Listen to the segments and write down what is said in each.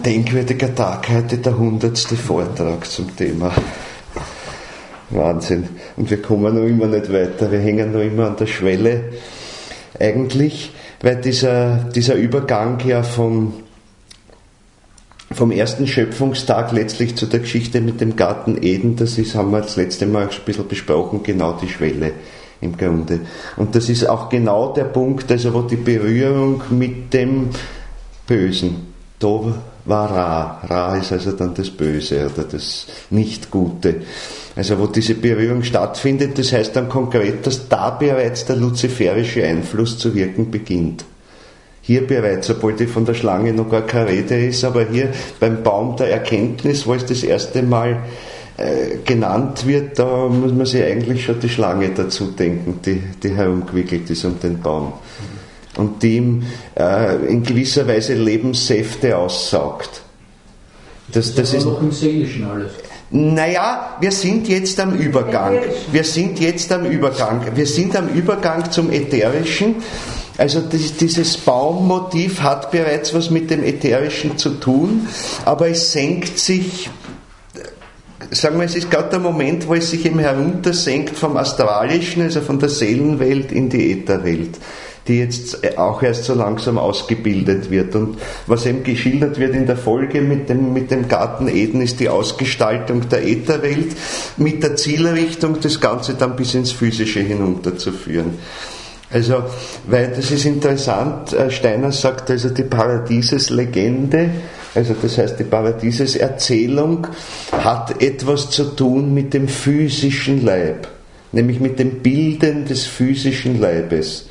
denkwürdiger Tag heute, der 100. Vortrag zum Thema. Wahnsinn. Und wir kommen noch immer nicht weiter, wir hängen noch immer an der Schwelle. Eigentlich, weil dieser Übergang ja vom ersten Schöpfungstag letztlich zu der Geschichte mit dem Garten Eden, haben wir das letzte Mal ein bisschen besprochen, genau die Schwelle im Grunde. Und das ist auch genau der Punkt, also wo die Berührung mit dem Bösen, da war Ra. Ra ist also dann das Böse oder das Nicht-Gute. Also wo diese Berührung stattfindet, das heißt dann konkret, dass da bereits der luziferische Einfluss zu wirken beginnt. Hier bereits, obwohl die von der Schlange noch gar keine Rede ist, aber hier beim Baum der Erkenntnis, wo es das erste Mal genannt wird, da muss man sich eigentlich schon die Schlange dazu denken, die herumgewickelt ist um den Baum. Und die ihm in gewisser Weise Lebenssäfte aussaugt. Das ist noch im Seelischen alles. Naja, wir sind jetzt am Übergang. Wir sind am Übergang zum Ätherischen. Also dieses Baummotiv hat bereits was mit dem Ätherischen zu tun, aber es senkt sich, sagen wir, es ist gerade der Moment, wo es sich eben heruntersenkt vom Astralischen, also von der Seelenwelt in die Ätherwelt, die jetzt auch erst so langsam ausgebildet wird. Und was eben geschildert wird in der Folge mit dem Garten Eden, ist die Ausgestaltung der Ätherwelt mit der Zielrichtung, das Ganze dann bis ins Physische hinunterzuführen. Also, weil das ist interessant, Steiner sagt also die Paradieseslegende, also das heißt die Paradieseserzählung hat etwas zu tun mit dem physischen Leib, nämlich mit dem Bilden des physischen Leibes.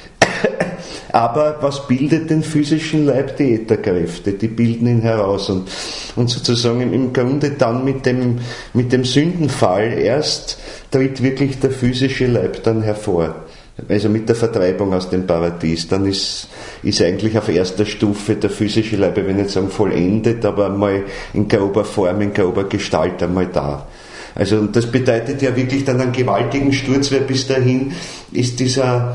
Aber was bildet den physischen Leib? Die Ätherkräfte, die bilden ihn heraus und sozusagen im Grunde dann mit dem Sündenfall erst tritt wirklich der physische Leib dann hervor. Also mit der Vertreibung aus dem Paradies, dann ist eigentlich auf erster Stufe der physische Leib, ich will nicht sagen vollendet, aber mal in grober Form, in grober Gestalt einmal da. Also und das bedeutet ja wirklich dann einen gewaltigen Sturz, weil bis dahin ist dieser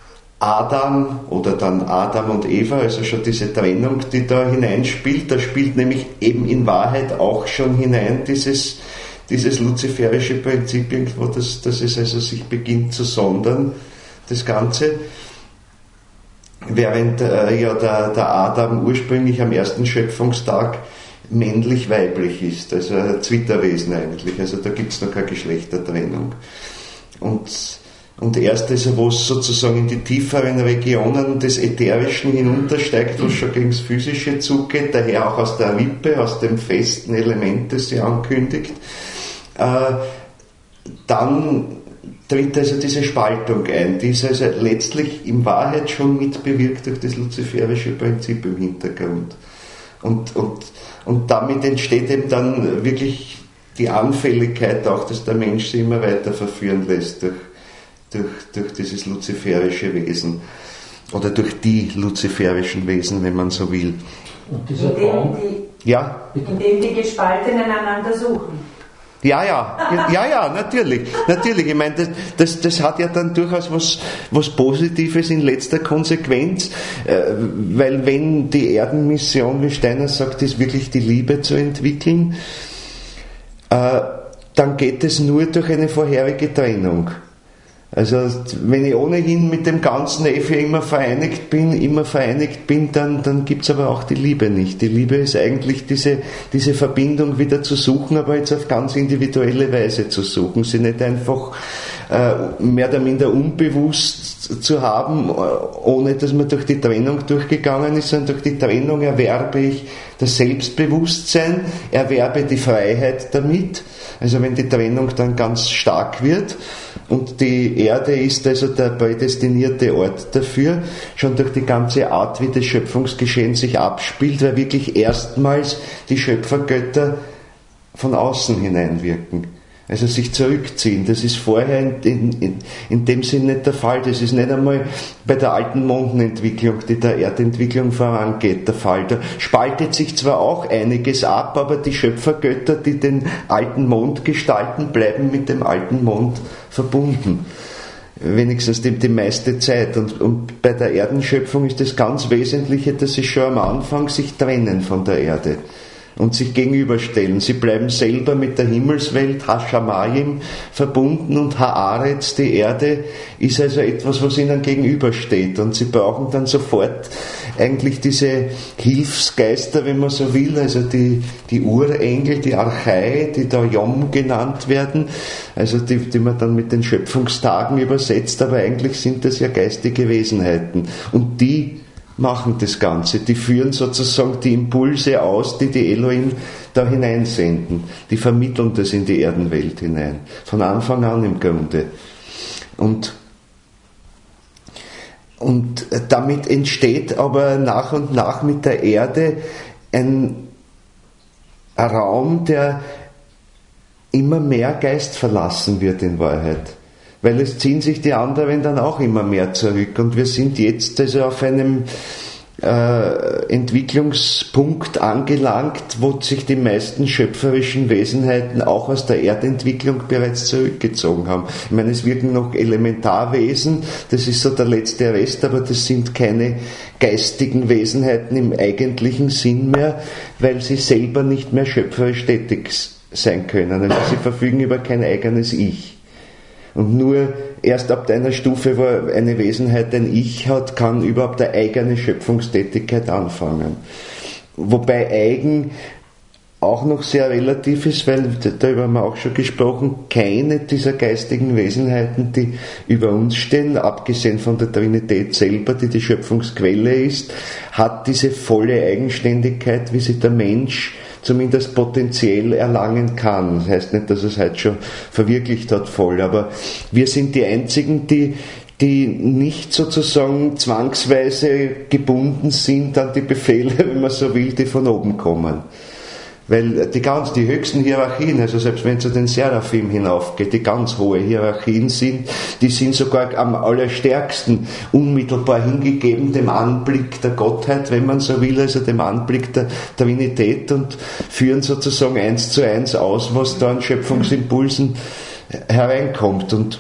Adam oder dann Adam und Eva, also schon diese Trennung, die da hineinspielt, da spielt nämlich eben in Wahrheit auch schon hinein dieses luziferische Prinzip, wo das es also sich beginnt zu sondern, das Ganze, während ja der Adam ursprünglich am ersten Schöpfungstag männlich-weiblich ist, also ein Zwitterwesen eigentlich, also da gibt es noch keine Geschlechtertrennung. Und erst also, wo es sozusagen in die tieferen Regionen des Ätherischen hinuntersteigt, wo es schon gegen das Physische zugeht, daher auch aus der Rippe, aus dem festen Element, das sie ankündigt, dann tritt also diese Spaltung ein, die ist also letztlich in Wahrheit schon mitbewirkt durch das luziferische Prinzip im Hintergrund. Und damit entsteht eben dann wirklich die Anfälligkeit auch, dass der Mensch sich immer weiter verführen lässt durch dieses luziferische Wesen oder durch die luziferischen Wesen, wenn man so will. Und dieser Baum? Indem die Gespaltenen einander suchen. Ja, natürlich. Ich meine, das hat ja dann durchaus was Positives in letzter Konsequenz, weil wenn die Erdenmission, wie Steiner sagt, ist wirklich die Liebe zu entwickeln, dann geht es nur durch eine vorherige Trennung. Also wenn ich ohnehin mit dem ganzen immer vereinigt bin, dann gibt es aber auch die Liebe nicht. Die Liebe ist eigentlich diese Verbindung wieder zu suchen, aber jetzt auf ganz individuelle Weise zu suchen, sie nicht einfach mehr oder minder unbewusst zu haben, ohne dass man durch die Trennung durchgegangen ist, sondern durch die Trennung erwerbe ich das Selbstbewusstsein, erwerbe die Freiheit damit. Also wenn die Trennung dann ganz stark wird und die Erde ist also der prädestinierte Ort dafür, schon durch die ganze Art, wie das Schöpfungsgeschehen sich abspielt, weil wirklich erstmals die Schöpfergötter von außen hineinwirken. Also sich zurückziehen. Das ist vorher in dem Sinn nicht der Fall. Das ist nicht einmal bei der alten Mondenentwicklung, die der Erdentwicklung vorangeht, der Fall. Da spaltet sich zwar auch einiges ab, aber die Schöpfergötter, die den alten Mond gestalten, bleiben mit dem alten Mond verbunden. wenigstens die meiste Zeit. Und bei der Erdenschöpfung ist das ganz Wesentliche, dass sie schon am Anfang sich trennen von der Erde und sich gegenüberstellen. Sie bleiben selber mit der Himmelswelt, Hashamayim, verbunden, und Haaretz, die Erde, ist also etwas, was ihnen gegenübersteht. Und sie brauchen dann sofort eigentlich diese Hilfsgeister, wenn man so will, also die Urengel, die Archai, die da Yom genannt werden, also die man dann mit den Schöpfungstagen übersetzt, aber eigentlich sind das ja geistige Wesenheiten. Und die machen das Ganze, die führen sozusagen die Impulse aus, die Elohim da hineinsenden. Die vermitteln das in die Erdenwelt hinein. Von Anfang an im Grunde. Und damit entsteht aber nach und nach mit der Erde ein Raum, der immer mehr Geist verlassen wird in Wahrheit. Weil es ziehen sich die anderen dann auch immer mehr zurück. Und wir sind jetzt also auf einem Entwicklungspunkt angelangt, wo sich die meisten schöpferischen Wesenheiten auch aus der Erdentwicklung bereits zurückgezogen haben. Ich meine, es wirken noch Elementarwesen, das ist so der letzte Rest, aber das sind keine geistigen Wesenheiten im eigentlichen Sinn mehr, weil sie selber nicht mehr schöpferisch tätig sein können. Also sie verfügen über kein eigenes Ich. Und nur erst ab einer Stufe, wo eine Wesenheit ein Ich hat, kann überhaupt eine eigene Schöpfungstätigkeit anfangen. Wobei eigen auch noch sehr relativ ist, weil, darüber haben wir auch schon gesprochen, keine dieser geistigen Wesenheiten, die über uns stehen, abgesehen von der Trinität selber, die die Schöpfungsquelle ist, hat diese volle Eigenständigkeit, wie sie der Mensch zumindest potenziell erlangen kann. Das heißt nicht, dass es heute schon verwirklicht hat voll, aber wir sind die Einzigen, die nicht sozusagen zwangsweise gebunden sind an die Befehle, wenn man so will, die von oben kommen. Weil die höchsten Hierarchien, also selbst wenn es zu den Seraphim hinaufgeht, die ganz hohe Hierarchien sind, die sind sogar am allerstärksten unmittelbar hingegeben dem Anblick der Gottheit, wenn man so will, also dem Anblick der Trinität, und führen sozusagen 1:1 aus, was da an Schöpfungsimpulsen hereinkommt. Und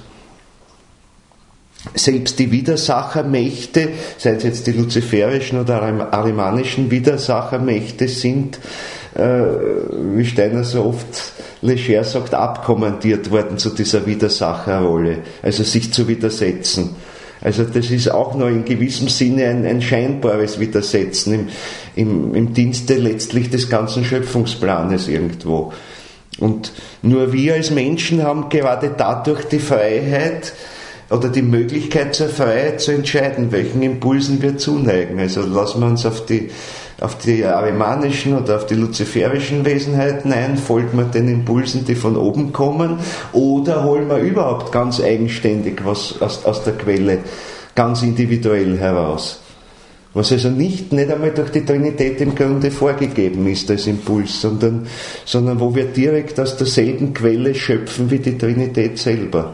selbst die Widersachermächte, seien es jetzt die luziferischen oder arimanischen Widersachermächte, sind, wie Steiner so oft leger sagt, abkommandiert worden zu dieser Widersacherrolle, also sich zu widersetzen. Also das ist auch noch in gewissem Sinne ein scheinbares Widersetzen im Dienste letztlich des ganzen Schöpfungsplanes irgendwo. Und nur wir als Menschen haben gerade dadurch die Freiheit oder die Möglichkeit zur Freiheit zu entscheiden, welchen Impulsen wir zuneigen. Also lassen wir uns auf die arimanischen oder auf die luziferischen Wesenheiten ein, folgen wir den Impulsen, die von oben kommen, oder holen wir überhaupt ganz eigenständig was aus der Quelle, ganz individuell heraus. Was also nicht einmal durch die Trinität im Grunde vorgegeben ist als Impuls, sondern wo wir direkt aus derselben Quelle schöpfen wie die Trinität selber.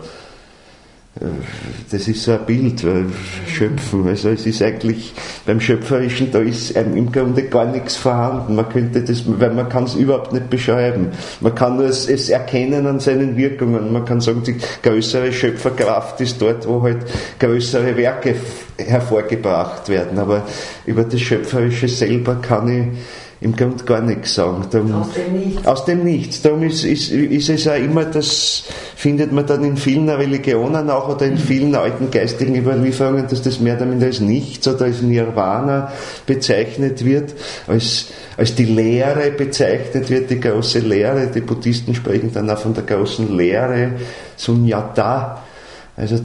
Das ist so ein Bild, Schöpfen. Also es ist eigentlich beim Schöpferischen, da ist im Grunde gar nichts vorhanden. Man könnte das, weil man kann es überhaupt nicht beschreiben. Man kann nur es erkennen an seinen Wirkungen. Man kann sagen, die größere Schöpferkraft ist dort, wo halt größere Werke hervorgebracht werden. Aber über das Schöpferische selber kann ich im Grunde gar nichts sagen. Aus dem Nichts. Darum ist es auch immer, das findet man dann in vielen Religionen auch oder in vielen alten geistigen Überlieferungen, dass das mehr oder minder als Nichts oder als Nirvana bezeichnet wird, als die Lehre bezeichnet wird, die große Lehre. Die Buddhisten sprechen dann auch von der großen Lehre, Sunyata. Also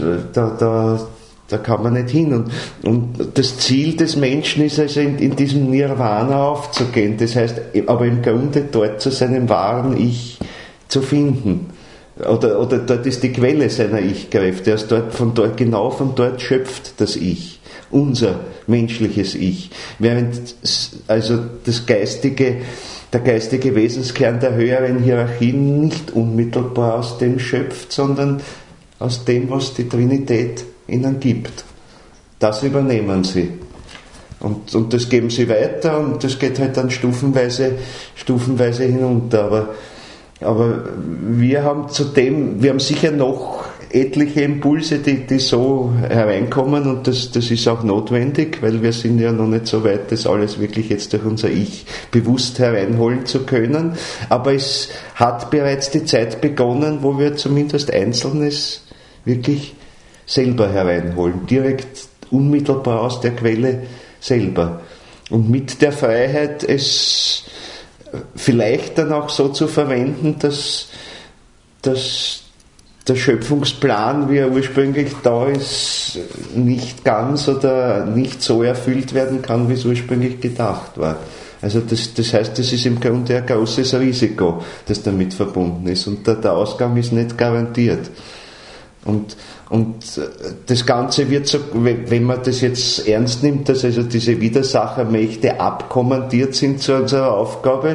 da kann man nicht hin. Und das Ziel des Menschen ist also in diesem Nirvana aufzugehen. Das heißt, aber im Grunde dort zu seinem wahren Ich zu finden. Oder dort ist die Quelle seiner Ich-Kräfte. Genau von dort schöpft das Ich. Unser menschliches Ich. Während also der geistige Wesenskern der höheren Hierarchien nicht unmittelbar aus dem schöpft, sondern aus dem, was die Trinität ihnen gibt. Das übernehmen sie. Und das geben sie weiter, und das geht halt dann stufenweise hinunter. Aber wir haben sicher noch etliche Impulse, die so hereinkommen, und das ist auch notwendig, weil wir sind ja noch nicht so weit, das alles wirklich jetzt durch unser Ich bewusst hereinholen zu können. Aber es hat bereits die Zeit begonnen, wo wir zumindest Einzelnes wirklich selber hereinholen, direkt unmittelbar aus der Quelle selber. Und mit der Freiheit, es vielleicht dann auch so zu verwenden, dass der Schöpfungsplan, wie er ursprünglich da ist, nicht ganz oder nicht so erfüllt werden kann, wie es ursprünglich gedacht war. Also das heißt, das ist im Grunde ein großes Risiko, das damit verbunden ist, und der Ausgang ist nicht garantiert. Und das Ganze wird so, wenn man das jetzt ernst nimmt, dass also diese Widersachermächte abkommandiert sind zu ihrer Aufgabe,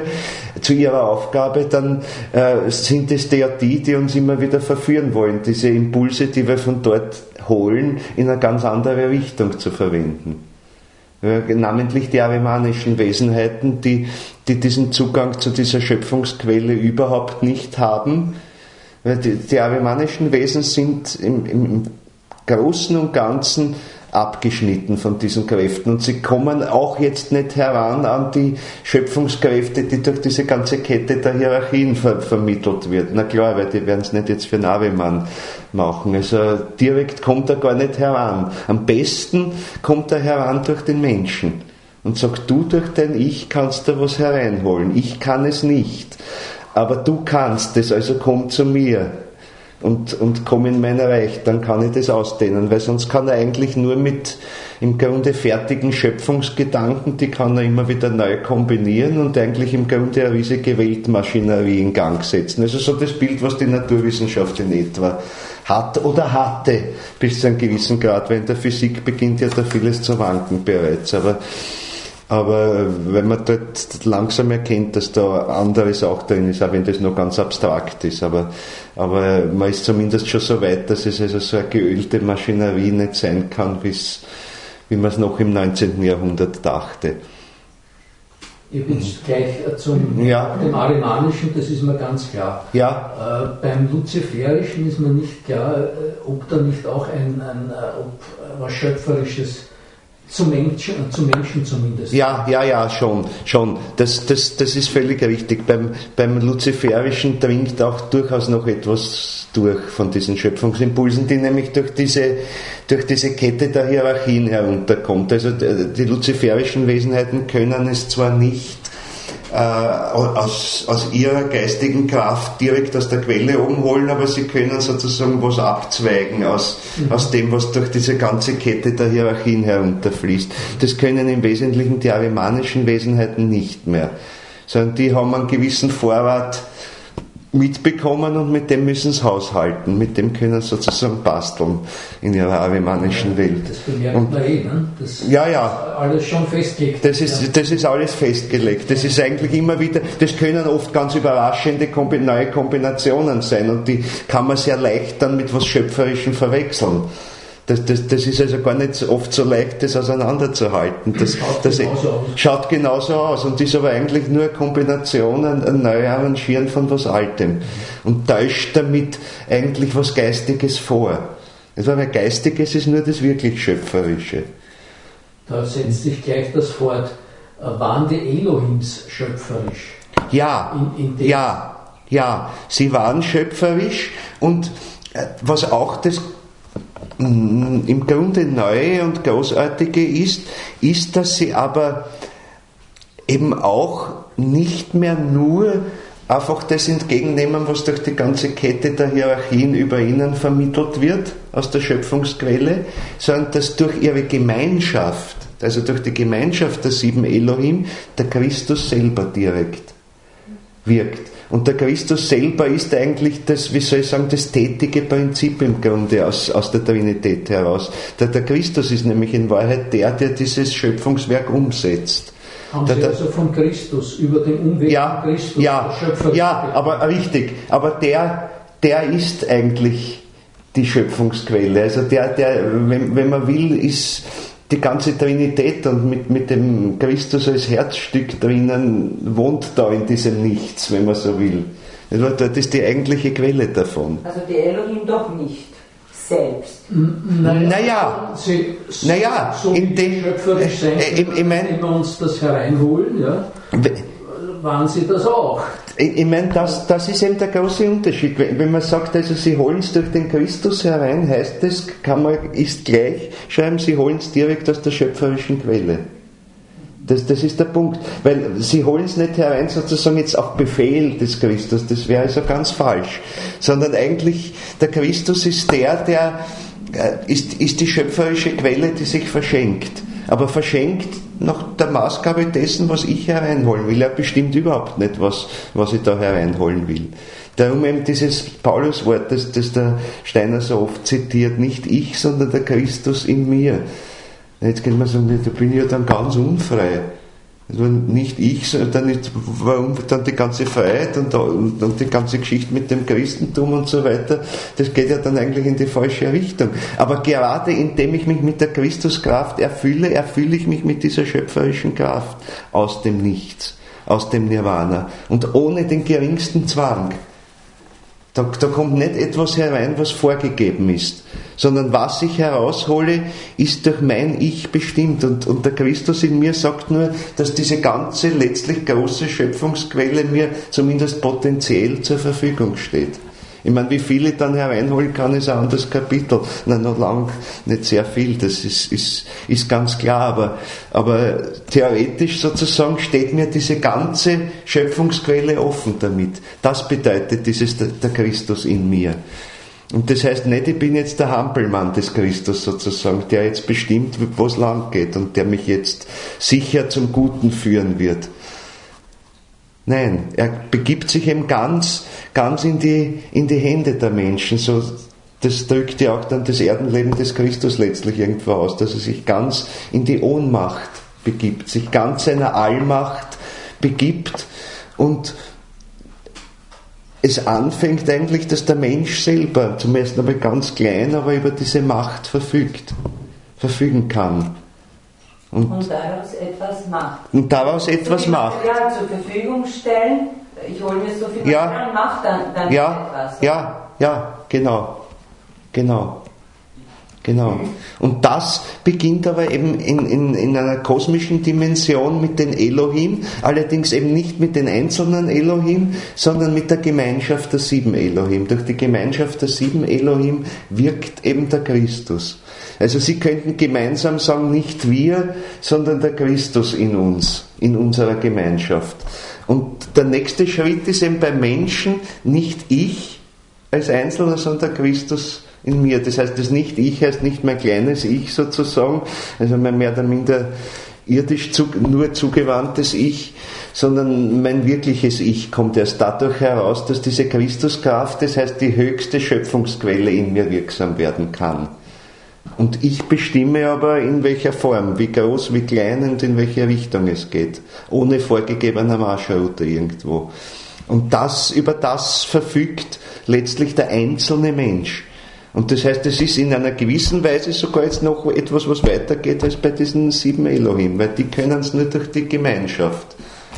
dann sind es die uns immer wieder verführen wollen, diese Impulse, die wir von dort holen, in eine ganz andere Richtung zu verwenden. Ja, namentlich die arimanischen Wesenheiten, die diesen Zugang zu dieser Schöpfungsquelle überhaupt nicht haben. Die arimanischen Wesen sind im Großen und Ganzen abgeschnitten von diesen Kräften, und sie kommen auch jetzt nicht heran an die Schöpfungskräfte, die durch diese ganze Kette der Hierarchien vermittelt wird. Na klar, weil die werden es nicht jetzt für einen Ariman machen. Also direkt kommt er gar nicht heran. Am besten kommt er heran durch den Menschen und sagt, du durch dein Ich kannst da was hereinholen. Ich kann es nicht. Aber du kannst es, also komm zu mir und komm in mein Reich, dann kann ich das ausdehnen, weil sonst kann er eigentlich nur mit im Grunde fertigen Schöpfungsgedanken, die kann er immer wieder neu kombinieren und eigentlich im Grunde eine riesige Weltmaschinerie in Gang setzen. Also so das Bild, was die Naturwissenschaft in etwa hat oder hatte, bis zu einem gewissen Grad, weil in der Physik beginnt ja da vieles zu wanken bereits, aber wenn man dort langsam erkennt, dass da anderes auch drin ist, auch wenn das noch ganz abstrakt ist, aber man ist zumindest schon so weit, dass es also so eine geölte Maschinerie nicht sein kann, wie man es noch im 19. Jahrhundert dachte. Ich bin gleich dem Arimanischen, das ist mir ganz klar. Ja. Beim Luziferischen ist mir nicht klar, ob da nicht auch was Schöpferisches zum Menschen zumindest. Ja, schon. Das ist völlig richtig. Beim Luziferischen dringt auch durchaus noch etwas durch von diesen Schöpfungsimpulsen, die nämlich durch diese Kette der Hierarchien herunterkommt. Also die luziferischen Wesenheiten können es zwar nicht aus ihrer geistigen Kraft direkt aus der Quelle oben holen, aber sie können sozusagen was abzweigen aus dem, was durch diese ganze Kette der Hierarchien herunterfließt. Das können im Wesentlichen die arimanischen Wesenheiten nicht mehr, sondern die haben einen gewissen Vorrat mitbekommen und mit dem müssen sie haushalten, mit dem können sie sozusagen basteln in ihrer arimanischen Welt. Das bemerkt man ne? Das ist alles schon festgelegt. Das ist alles festgelegt. Das ist eigentlich immer wieder, das können oft ganz überraschende neue Kombinationen sein, und die kann man sehr leicht dann mit was Schöpferischem verwechseln. Das ist also gar nicht oft so leicht, das auseinanderzuhalten. Das schaut genauso aus und ist aber eigentlich nur eine Kombination, ein Neuarrangieren von was Altem und täuscht damit eigentlich was Geistiges vor. Weil Geistiges ist nur das wirklich Schöpferische. Da setzt sich gleich das fort. Waren die Elohims schöpferisch? Ja, sie waren schöpferisch, und was auch das im Grunde Neue und Großartige ist, dass sie aber eben auch nicht mehr nur einfach das entgegennehmen, was durch die ganze Kette der Hierarchien über ihnen vermittelt wird, aus der Schöpfungsquelle, sondern dass durch ihre Gemeinschaft, also durch die Gemeinschaft der 7 Elohim, der Christus selber direkt wirkt. Und der Christus selber ist eigentlich das, das tätige Prinzip im Grunde aus der Trinität heraus. Der Christus ist nämlich in Wahrheit der dieses Schöpfungswerk umsetzt. Haben Sie also von Christus, über den Umweg von Christus, Ja, aber richtig. Aber der ist eigentlich die Schöpfungsquelle. Also wenn man will, ist die ganze Trinität, und mit dem Christus als Herzstück drinnen wohnt da in diesem Nichts, wenn man so will. Das ist die eigentliche Quelle davon. Also die Elohim doch nicht. selbst. Naja, so in dem schöpferisch sein, wenn wir uns das hereinholen, ja, waren sie das auch. Ich meine, das ist eben der große Unterschied. Wenn man sagt, also sie holen es durch den Christus herein, heißt das, ist gleich schreiben, sie holen es direkt aus der schöpferischen Quelle. Das ist der Punkt. Weil sie holen es nicht herein sozusagen jetzt auf Befehl des Christus, das wäre also ganz falsch. Sondern eigentlich, der Christus ist ist die schöpferische Quelle, die sich verschenkt. Aber verschenkt nach der Maßgabe dessen, was ich hereinholen will. Er bestimmt überhaupt nicht, was ich da hereinholen will. Darum eben dieses Pauluswort, das der Steiner so oft zitiert, nicht ich, sondern der Christus in mir. Jetzt könnte man sagen, da bin ich ja dann ganz unfrei. Also nicht ich, sondern warum dann die ganze Freiheit und die ganze Geschichte mit dem Christentum und so weiter, das geht ja dann eigentlich in die falsche Richtung. Aber gerade indem ich mich mit der Christuskraft erfülle ich mich mit dieser schöpferischen Kraft aus dem Nichts, aus dem Nirvana und ohne den geringsten Zwang. Da kommt nicht etwas herein, was vorgegeben ist, sondern was ich heraushole, ist durch mein Ich bestimmt. Und der Christus in mir sagt nur, dass diese ganze letztlich große Schöpfungsquelle mir zumindest potenziell zur Verfügung steht. Ich meine, wie viel ich dann hereinholen kann, ist ein anderes Kapitel. Nein, noch lang nicht sehr viel, das ist ganz klar. Aber theoretisch sozusagen steht mir diese ganze Schöpfungsquelle offen damit. Das bedeutet der Christus in mir. Und das heißt nicht, ich bin jetzt der Hampelmann des Christus sozusagen, der jetzt bestimmt, wo es lang geht und der mich jetzt sicher zum Guten führen wird. Nein, er begibt sich eben ganz in die Hände der Menschen. So, das drückt ja auch dann das Erdenleben des Christus letztlich irgendwo aus, dass er sich ganz in die Ohnmacht begibt, sich ganz seiner Allmacht begibt und es anfängt eigentlich, dass der Mensch selber, zum ersten einmal ganz klein, aber über diese Macht verfügen kann. Und daraus etwas macht. Ja, zur Verfügung stellen, ich hole mir so viel Material und mache dann etwas. Ja, genau. Und das beginnt aber eben in einer kosmischen Dimension mit den Elohim, allerdings eben nicht mit den einzelnen Elohim, sondern mit der Gemeinschaft der 7 Elohim. Durch die Gemeinschaft der 7 Elohim wirkt eben der Christus. Also Sie könnten gemeinsam sagen, nicht wir, sondern der Christus in uns, in unserer Gemeinschaft. Und der nächste Schritt ist eben beim Menschen nicht ich als Einzelner, sondern der Christus in mir. Das heißt, das Nicht-Ich heißt nicht mein kleines Ich sozusagen, also mein mehr oder minder irdisch nur zugewandtes Ich, sondern mein wirkliches Ich kommt erst dadurch heraus, dass diese Christuskraft, das heißt die höchste Schöpfungsquelle in mir wirksam werden kann. Und ich bestimme aber in welcher Form, wie groß, wie klein und in welche Richtung es geht, ohne vorgegebener Marschroute irgendwo. Und über das verfügt letztlich der einzelne Mensch. Und das heißt, es ist in einer gewissen Weise sogar jetzt noch etwas, was weitergeht als bei diesen 7 Elohim, weil die können es nur durch die Gemeinschaft.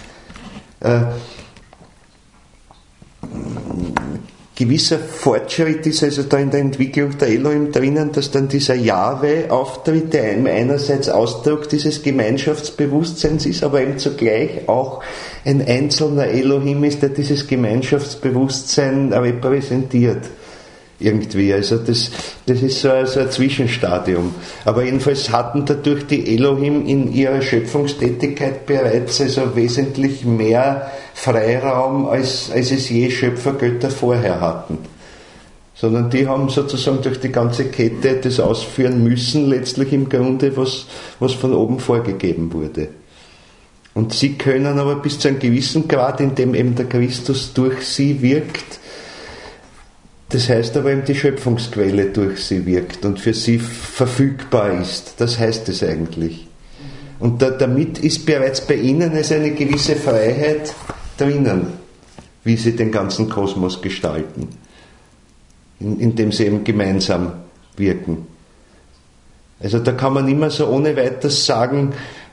Gewisser Fortschritt ist also da in der Entwicklung der Elohim drinnen, dass dann dieser Jahwe auftritt, der einerseits Ausdruck dieses Gemeinschaftsbewusstseins ist, aber eben zugleich auch ein einzelner Elohim ist, der dieses Gemeinschaftsbewusstsein repräsentiert. Irgendwie, also das ist so ein Zwischenstadium. Aber jedenfalls hatten dadurch die Elohim in ihrer Schöpfungstätigkeit bereits also wesentlich mehr Freiraum, als es je Schöpfergötter vorher hatten. Sondern die haben sozusagen durch die ganze Kette das ausführen müssen, letztlich im Grunde, was von oben vorgegeben wurde. Und sie können aber bis zu einem gewissen Grad, in dem eben der Christus durch sie wirkt, das heißt aber eben die Schöpfungsquelle durch sie wirkt und für sie verfügbar ist. Das heißt es eigentlich. Und damit ist bereits bei ihnen also eine gewisse Freiheit drinnen, wie sie den ganzen Kosmos gestalten, indem sie eben gemeinsam wirken. Also da kann man immer so ohne weiteres sagen,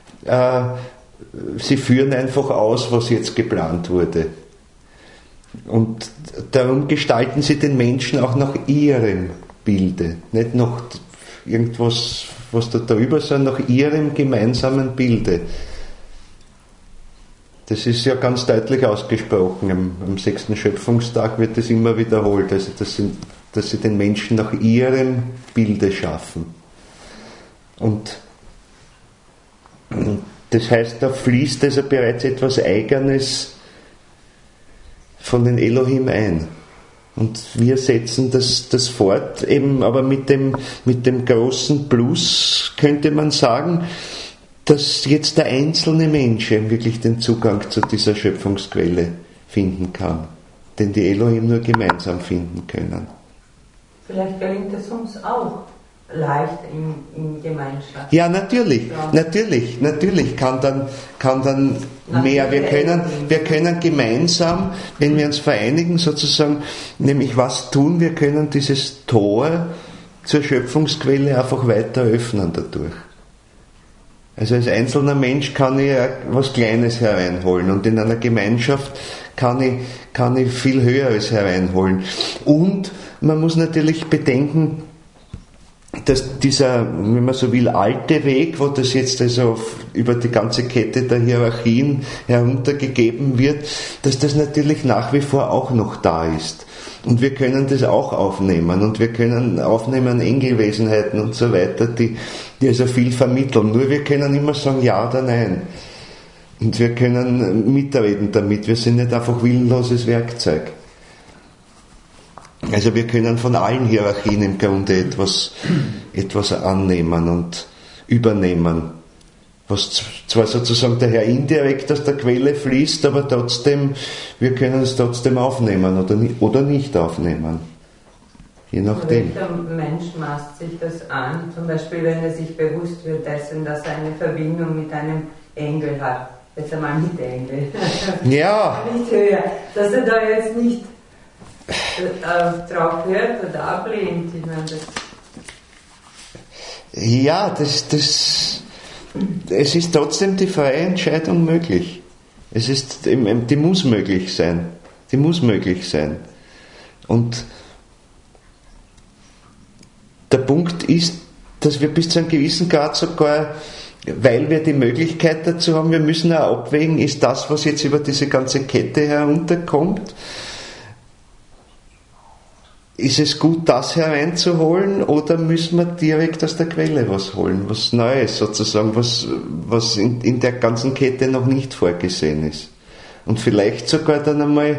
sie führen einfach aus, was jetzt geplant wurde. Und darum gestalten sie den Menschen auch nach ihrem Bilde. Nicht nach irgendwas, was da drüber, sondern nach ihrem gemeinsamen Bilde. Das ist ja ganz deutlich ausgesprochen. Am 6. Schöpfungstag wird das immer wiederholt, also dass sie den Menschen nach ihrem Bilde schaffen. Und das heißt, da fließt also bereits etwas Eigenes von den Elohim ein. Und wir setzen das fort, eben aber mit dem großen Plus, könnte man sagen, dass jetzt der einzelne Mensch eben wirklich den Zugang zu dieser Schöpfungsquelle finden kann, den die Elohim nur gemeinsam finden können. Vielleicht gelingt es uns auch leicht in Gemeinschaft. Ja, natürlich kann dann mehr. Wir können gemeinsam, wenn wir uns vereinigen, sozusagen, nämlich was tun, wir können dieses Tor zur Schöpfungsquelle einfach weiter öffnen dadurch. Also als einzelner Mensch kann ich was Kleines hereinholen und in einer Gemeinschaft kann ich viel Höheres hereinholen. Und man muss natürlich bedenken, dass dieser, wenn man so will, alte Weg, wo das jetzt also über die ganze Kette der Hierarchien heruntergegeben wird, dass das natürlich nach wie vor auch noch da ist. Und wir können das auch aufnehmen und wir können aufnehmen Engelwesenheiten und so weiter, die also viel vermitteln. Nur wir können immer sagen ja oder nein. Und wir können mitreden damit. Wir sind nicht einfach willenloses Werkzeug. Also wir können von allen Hierarchien im Grunde etwas annehmen und übernehmen, was zwar sozusagen daher indirekt aus der Quelle fließt, aber trotzdem, wir können es trotzdem aufnehmen oder nicht aufnehmen. Je nachdem. Welcher Mensch maßt sich das an? Zum Beispiel, wenn er sich bewusst wird dessen, dass er eine Verbindung mit einem Engel hat. Jetzt einmal mit Engel. Ja. Nicht höher. Dass er da jetzt nicht drauf hört oder ablehnt. Ich meine, ja, es ist trotzdem die freie Entscheidung möglich. Die muss möglich sein. Die muss möglich sein. Und der Punkt ist, dass wir bis zu einem gewissen Grad sogar, weil wir die Möglichkeit dazu haben, wir müssen auch abwägen, ist das, was jetzt über diese ganze Kette herunterkommt, ist es gut, das hereinzuholen, oder müssen wir direkt aus der Quelle was holen, was Neues sozusagen, was in der ganzen Kette noch nicht vorgesehen ist. Und vielleicht sogar dann einmal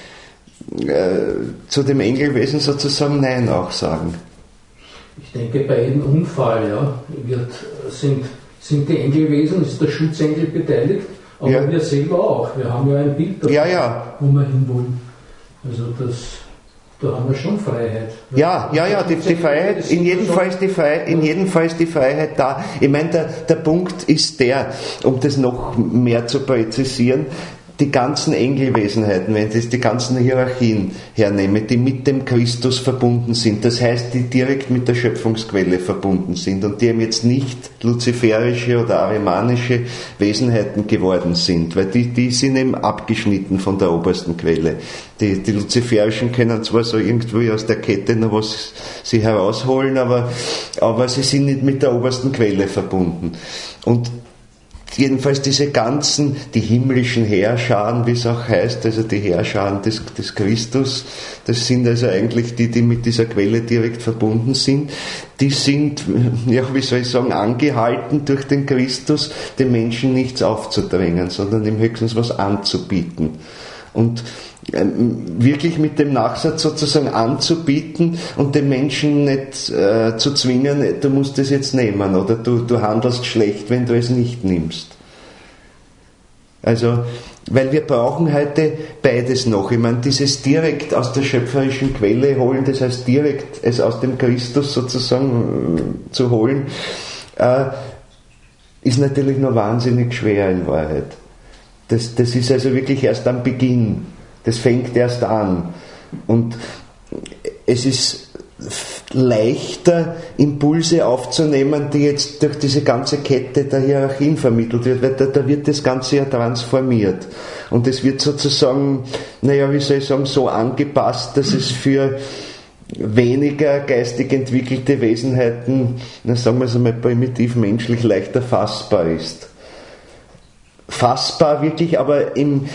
zu dem Engelwesen sozusagen Nein auch sagen. Ich denke, bei jedem Unfall sind die Engelwesen, ist der Schutzengel beteiligt, aber ja, wir selber auch. Wir haben ja ein Bild davon, wo wir hinwollen. Also da haben wir schon Freiheit. Ja, die Freiheit, in jedem Fall ist die Freiheit da. Ich meine, der Punkt ist der, um das noch mehr zu präzisieren, die ganzen Engelwesenheiten, wenn ich das die ganzen Hierarchien hernehme, die mit dem Christus verbunden sind, das heißt, die direkt mit der Schöpfungsquelle verbunden sind und die eben jetzt nicht luziferische oder arimanische Wesenheiten geworden sind, weil die sind eben abgeschnitten von der obersten Quelle. Die luziferischen können zwar so irgendwie aus der Kette noch was sie herausholen, aber sie sind nicht mit der obersten Quelle verbunden. Und jedenfalls diese ganzen, die himmlischen Heerscharen, wie es auch heißt, also die Heerscharen des Christus, das sind also eigentlich die mit dieser Quelle direkt verbunden sind, die sind, ja, wie soll ich sagen, angehalten durch den Christus, dem Menschen nichts aufzudrängen, sondern ihm höchstens was anzubieten. Und wirklich mit dem Nachsatz sozusagen anzubieten und den Menschen nicht zu zwingen, du musst es jetzt nehmen oder du handelst schlecht, wenn du es nicht nimmst. Also, weil wir brauchen heute beides noch. Ich meine, dieses direkt aus der schöpferischen Quelle holen, das heißt direkt es aus dem Christus sozusagen zu holen, ist natürlich nur wahnsinnig schwer in Wahrheit. Das ist also wirklich erst am Beginn. Das fängt erst an. Und es ist leichter, Impulse aufzunehmen, die jetzt durch diese ganze Kette der Hierarchien vermittelt wird, weil da wird das Ganze ja transformiert. Und es wird sozusagen, so angepasst, dass es für weniger geistig entwickelte Wesenheiten, sagen wir es einmal primitiv menschlich, leichter fassbar ist. Fassbar wirklich, aber im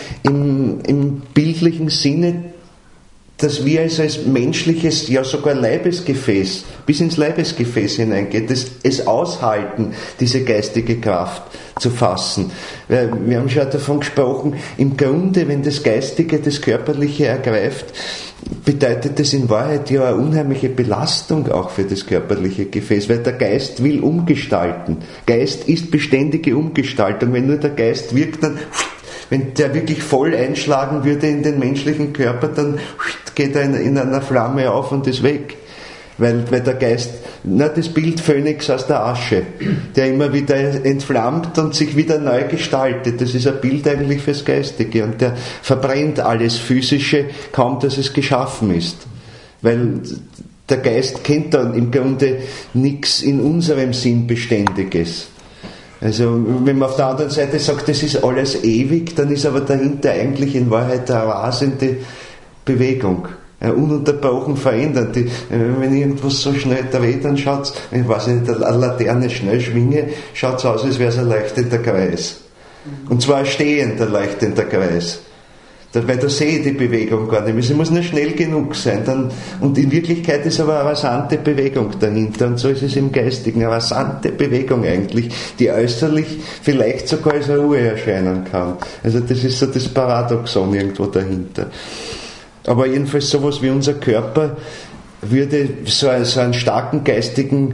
bildlichen Sinne, dass wir als menschliches, ja sogar Leibesgefäß, bis ins Leibesgefäß hineingeht, es aushalten, diese geistige Kraft zu fassen. Wir haben schon davon gesprochen, im Grunde, wenn das Geistige das Körperliche ergreift, bedeutet das in Wahrheit ja eine unheimliche Belastung auch für das körperliche Gefäß, weil der Geist will umgestalten. Geist ist beständige Umgestaltung. Wenn nur der Geist wirkt, dann, wenn der wirklich voll einschlagen würde in den menschlichen Körper, dann geht er in einer Flamme auf und ist weg. Weil der Geist, das Bild Phönix aus der Asche, der immer wieder entflammt und sich wieder neu gestaltet, das ist ein Bild eigentlich fürs Geistige und der verbrennt alles Physische, kaum dass es geschaffen ist. Weil der Geist kennt dann im Grunde nichts in unserem Sinn Beständiges. Also wenn man auf der anderen Seite sagt, das ist alles ewig, dann ist aber dahinter eigentlich in Wahrheit eine rasende Bewegung. Ununterbrochen verändern. Wenn irgendwas so schnell dreht, dann schaut's, wenn ich eine Laterne schnell schwinge, schaut's aus, als wäre es ein leuchtender Kreis. Und zwar ein stehender leuchtender Kreis. Weil da sehe ich die Bewegung gar nicht mehr. Sie muss nur schnell genug sein. Und in Wirklichkeit ist aber eine rasante Bewegung dahinter. Und so ist es im Geistigen. Eine rasante Bewegung eigentlich, die äußerlich vielleicht sogar als Ruhe erscheinen kann. Also das ist so das Paradoxon irgendwo dahinter. Aber jedenfalls sowas wie unser Körper würde so einen starken geistigen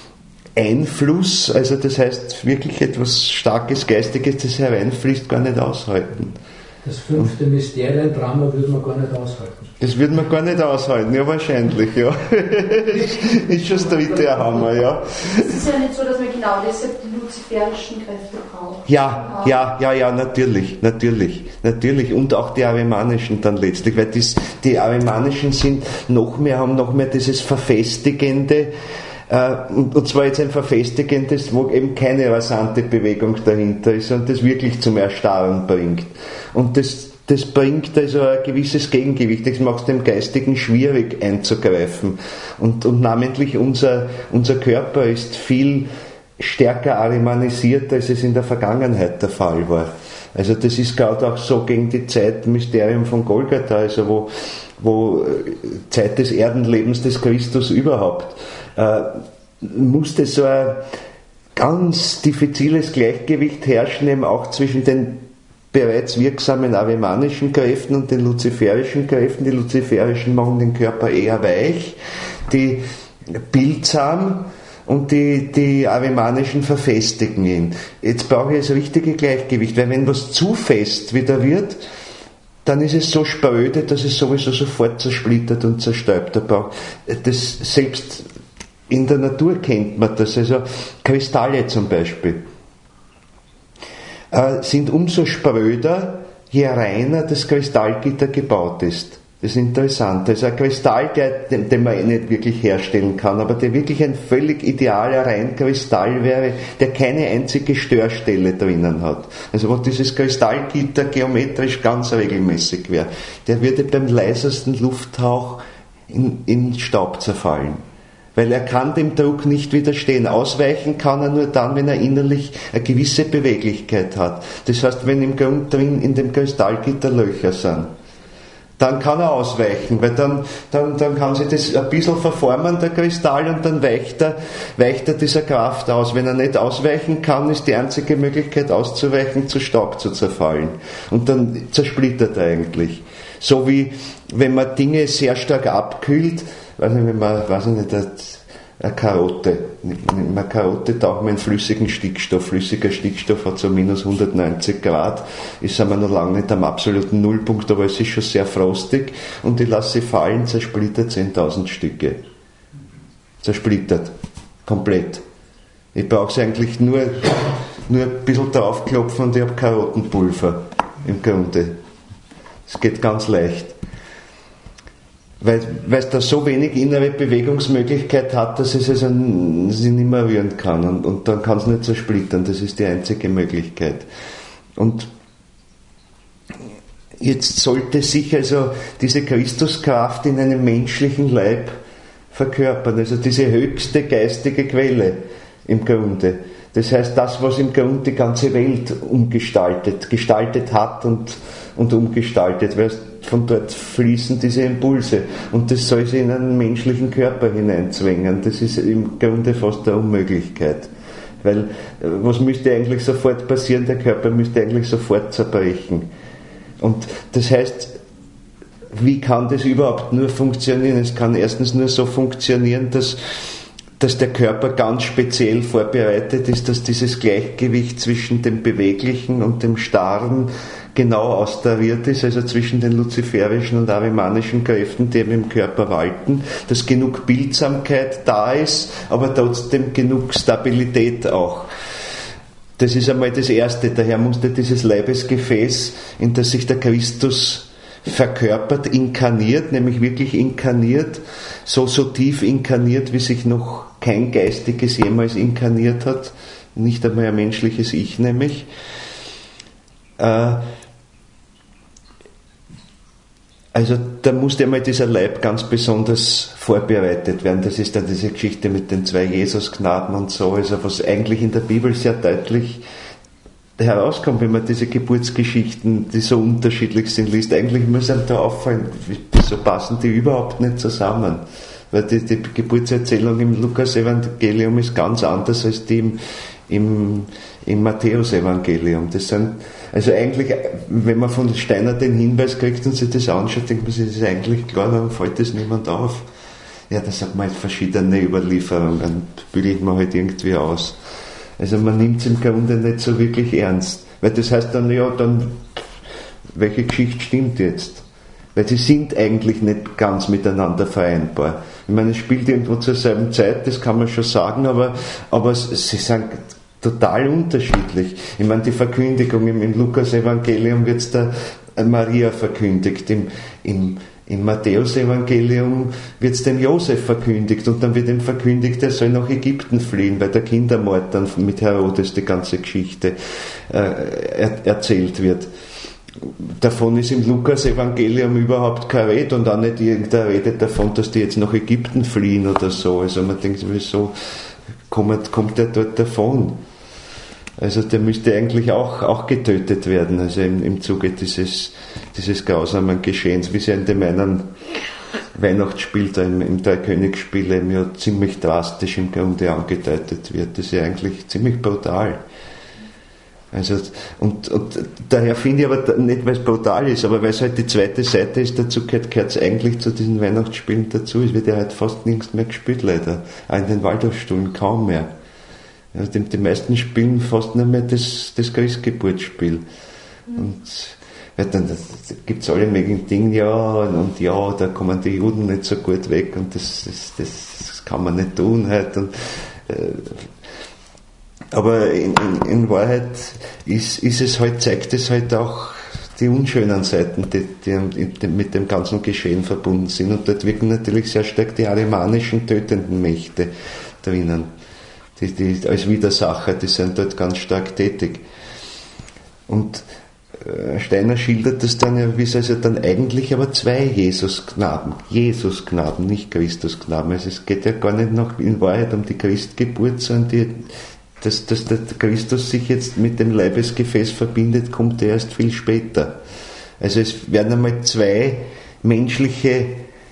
Einfluss, also das heißt wirklich etwas starkes Geistiges, das hereinfließt, gar nicht aushalten. Das 5. Mysteriendrama würde man gar nicht aushalten. Das würde man gar nicht aushalten, ja wahrscheinlich, ja. Ist schon das 3. Hammer, ja. Es ist ja nicht so, dass man genau deshalb die luziferischen Kräfte braucht. Ja, natürlich. Und auch die arimanischen dann letztlich, weil die arimanischen haben noch mehr dieses Verfestigende, und zwar jetzt ein Verfestigendes, wo eben keine rasante Bewegung dahinter ist und das wirklich zum Erstarren bringt. Und das bringt also ein gewisses Gegengewicht, das macht es dem Geistigen schwierig einzugreifen. Und namentlich unser Körper ist viel stärker arimanisiert, als es in der Vergangenheit der Fall war. Also das ist gerade auch so gegen die Zeit Mysterium von Golgatha, also wo Zeit des Erdenlebens des Christus überhaupt, musste so ein ganz diffiziles Gleichgewicht herrschen, eben auch zwischen den bereits wirksamen arimanischen Kräften und den luziferischen Kräften. Die luziferischen machen den Körper eher weich, die bildsam, und die arimanischen verfestigen ihn. Jetzt brauche ich das richtige Gleichgewicht, weil wenn was zu fest wieder wird, dann ist es so spröde, dass es sowieso sofort zersplittert und zerstäubt. Das selbst in der Natur kennt man das, also Kristalle zum Beispiel sind umso spröder, je reiner das Kristallgitter gebaut ist. Das ist interessant. Also ein Kristall, den man nicht wirklich herstellen kann, aber der wirklich ein völlig idealer Reinkristall wäre, der keine einzige Störstelle drinnen hat. Also wo dieses Kristallgitter geometrisch ganz regelmäßig wäre, der würde beim leisesten Lufthauch in Staub zerfallen. Weil er kann dem Druck nicht widerstehen. Ausweichen kann er nur dann, wenn er innerlich eine gewisse Beweglichkeit hat. Das heißt, wenn im Grund drin in dem Kristallgitter Löcher sind, dann kann er ausweichen, weil dann kann sich das ein bisschen verformen, der Kristall, und dann weicht er dieser Kraft aus. Wenn er nicht ausweichen kann, ist die einzige Möglichkeit auszuweichen, zu Staub zu zerfallen. Und dann zersplittert er eigentlich. So wie wenn man Dinge sehr stark abkühlt, eine Karotte. In einer Karotte tauchen wir in flüssigen Stickstoff. Flüssiger Stickstoff hat so minus 190 Grad. Ist wir noch lange nicht am absoluten Nullpunkt, aber es ist schon sehr frostig. Und ich lasse sie fallen, zersplittert 10.000 Stücke. Zersplittert. Komplett. Ich brauche sie eigentlich nur ein bisschen draufklopfen und ich habe Karottenpulver im Grunde. Es geht ganz leicht. Weil es da so wenig innere Bewegungsmöglichkeit hat, dass es also sie nicht mehr rühren kann, und dann kann es nicht zersplittern. Das ist die einzige Möglichkeit. Und jetzt sollte sich also diese Christuskraft in einem menschlichen Leib verkörpern, also diese höchste geistige Quelle im Grunde. Das heißt, das, was im Grunde die ganze Welt gestaltet hat und umgestaltet, weil von dort fließen diese Impulse und das soll sie in einen menschlichen Körper hineinzwängen. Das ist im Grunde fast eine Unmöglichkeit. Weil, was müsste eigentlich sofort passieren? Der Körper müsste eigentlich sofort zerbrechen. Und das heißt, wie kann das überhaupt nur funktionieren? Es kann erstens nur so funktionieren, dass der Körper ganz speziell vorbereitet ist, dass dieses Gleichgewicht zwischen dem Beweglichen und dem Starren genau austariert ist, also zwischen den luziferischen und arimanischen Kräften, die im Körper walten, dass genug Bildsamkeit da ist, aber trotzdem genug Stabilität auch. Das ist einmal das Erste, daher musste dieses Leibesgefäß, in das sich der Christus verkörpert, inkarniert, nämlich wirklich inkarniert, so tief inkarniert, wie sich noch kein Geistiges jemals inkarniert hat, nicht einmal ein menschliches Ich nämlich. Also da musste einmal dieser Leib ganz besonders vorbereitet werden. Das ist dann diese Geschichte mit den 2 Jesusknaben und so, also was eigentlich in der Bibel sehr deutlich herauskommt, wenn man diese Geburtsgeschichten, die so unterschiedlich sind, liest. Eigentlich muss einem da auffallen, wieso passen die überhaupt nicht zusammen. Weil die Geburtserzählung im Lukas-Evangelium ist ganz anders als die im Matthäus-Evangelium. Das sind, also eigentlich, wenn man von Steiner den Hinweis kriegt und sich das anschaut, denkt man sich, das ist eigentlich klar, warum fällt das niemand auf? Ja, das hat man halt verschiedene Überlieferungen, bildet man halt irgendwie aus. Also man nimmt es im Grunde nicht so wirklich ernst. Weil das heißt dann, ja, dann, welche Geschichte stimmt jetzt? Weil sie sind eigentlich nicht ganz miteinander vereinbar. Ich meine, es spielt irgendwo zur selben Zeit, das kann man schon sagen, aber sie sind total unterschiedlich. Ich meine, die Verkündigung im Lukas-Evangelium wird es der Maria verkündigt, im Matthäus-Evangelium wird es dem Josef verkündigt und dann wird ihm verkündigt, er soll nach Ägypten fliehen, weil der Kindermord dann mit Herodes die ganze Geschichte erzählt wird. Davon ist im Lukas-Evangelium überhaupt keine Rede und auch nicht irgendeine Rede davon, dass die jetzt nach Ägypten fliehen oder so. Also man denkt, wieso kommt der dort davon? Also der müsste eigentlich auch getötet werden, also im Zuge dieses grausamen Geschehens, wie es ja in dem einen Weihnachtsspiel da im Dreikönigsspiel eben ja ziemlich drastisch im Grunde angedeutet wird. Das ist ja eigentlich ziemlich brutal. Also, und daher finde ich aber nicht, weil es brutal ist, aber weil es halt die zweite Seite ist, dazu gehört es eigentlich zu diesen Weihnachtsspielen dazu. Es wird ja halt fast nirgends mehr gespielt, leider. Auch in den Waldorfschulen kaum mehr. Ja, die meisten spielen fast nicht mehr das Christgeburtsspiel. Und ja, dann gibt es alle möglichen Dinge, ja, da kommen die Juden nicht so gut weg und das kann man nicht tun halt. Und, aber in Wahrheit zeigt es halt auch die unschönen Seiten, die mit dem ganzen Geschehen verbunden sind. Und dort wirken natürlich sehr stark die arimanischen tötenden Mächte drinnen. Die als Widersacher, die sind dort ganz stark tätig. Und Steiner schildert das dann ja, wie es also dann eigentlich aber 2 Jesusknaben, nicht Christusknaben. Also es geht ja gar nicht noch in Wahrheit um die Christgeburt, sondern dass der Christus sich jetzt mit dem Leibesgefäß verbindet, kommt erst viel später. Also es werden einmal 2 menschliche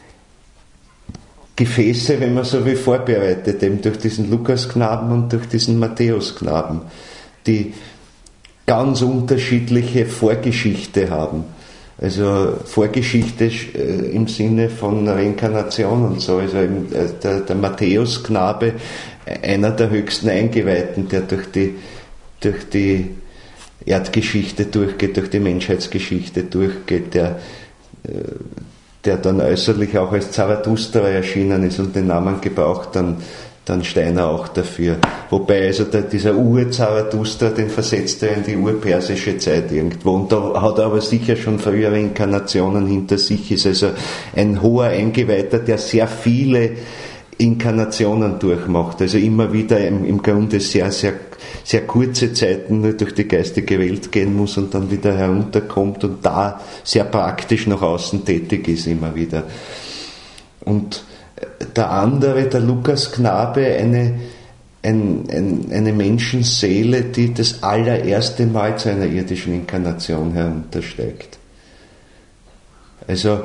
Gefäße, wenn man so will, vorbereitet, eben durch diesen Lukasknaben und durch diesen Matthäusknaben, die ganz unterschiedliche Vorgeschichte haben. Also Vorgeschichte im Sinne von Reinkarnation und so. Also der Matthäusknabe, einer der höchsten Eingeweihten, der durch die Erdgeschichte durchgeht, durch die Menschheitsgeschichte durchgeht, der dann äußerlich auch als Zarathustra erschienen ist und den Namen gebraucht dann Steiner auch dafür. Wobei also dieser Ur-Zarathustra, den versetzt er in die urpersische Zeit irgendwo. Und da hat er aber sicher schon frühere Inkarnationen hinter sich, ist also ein hoher Eingeweihter, der sehr viele Inkarnationen durchmacht. Also immer wieder im Grunde sehr, sehr, sehr kurze Zeiten nur durch die geistige Welt gehen muss und dann wieder herunterkommt und da sehr praktisch nach außen tätig ist immer wieder. Und der andere, der Lukasknabe, eine Menschenseele, die das allererste Mal zu einer irdischen Inkarnation heruntersteigt. Also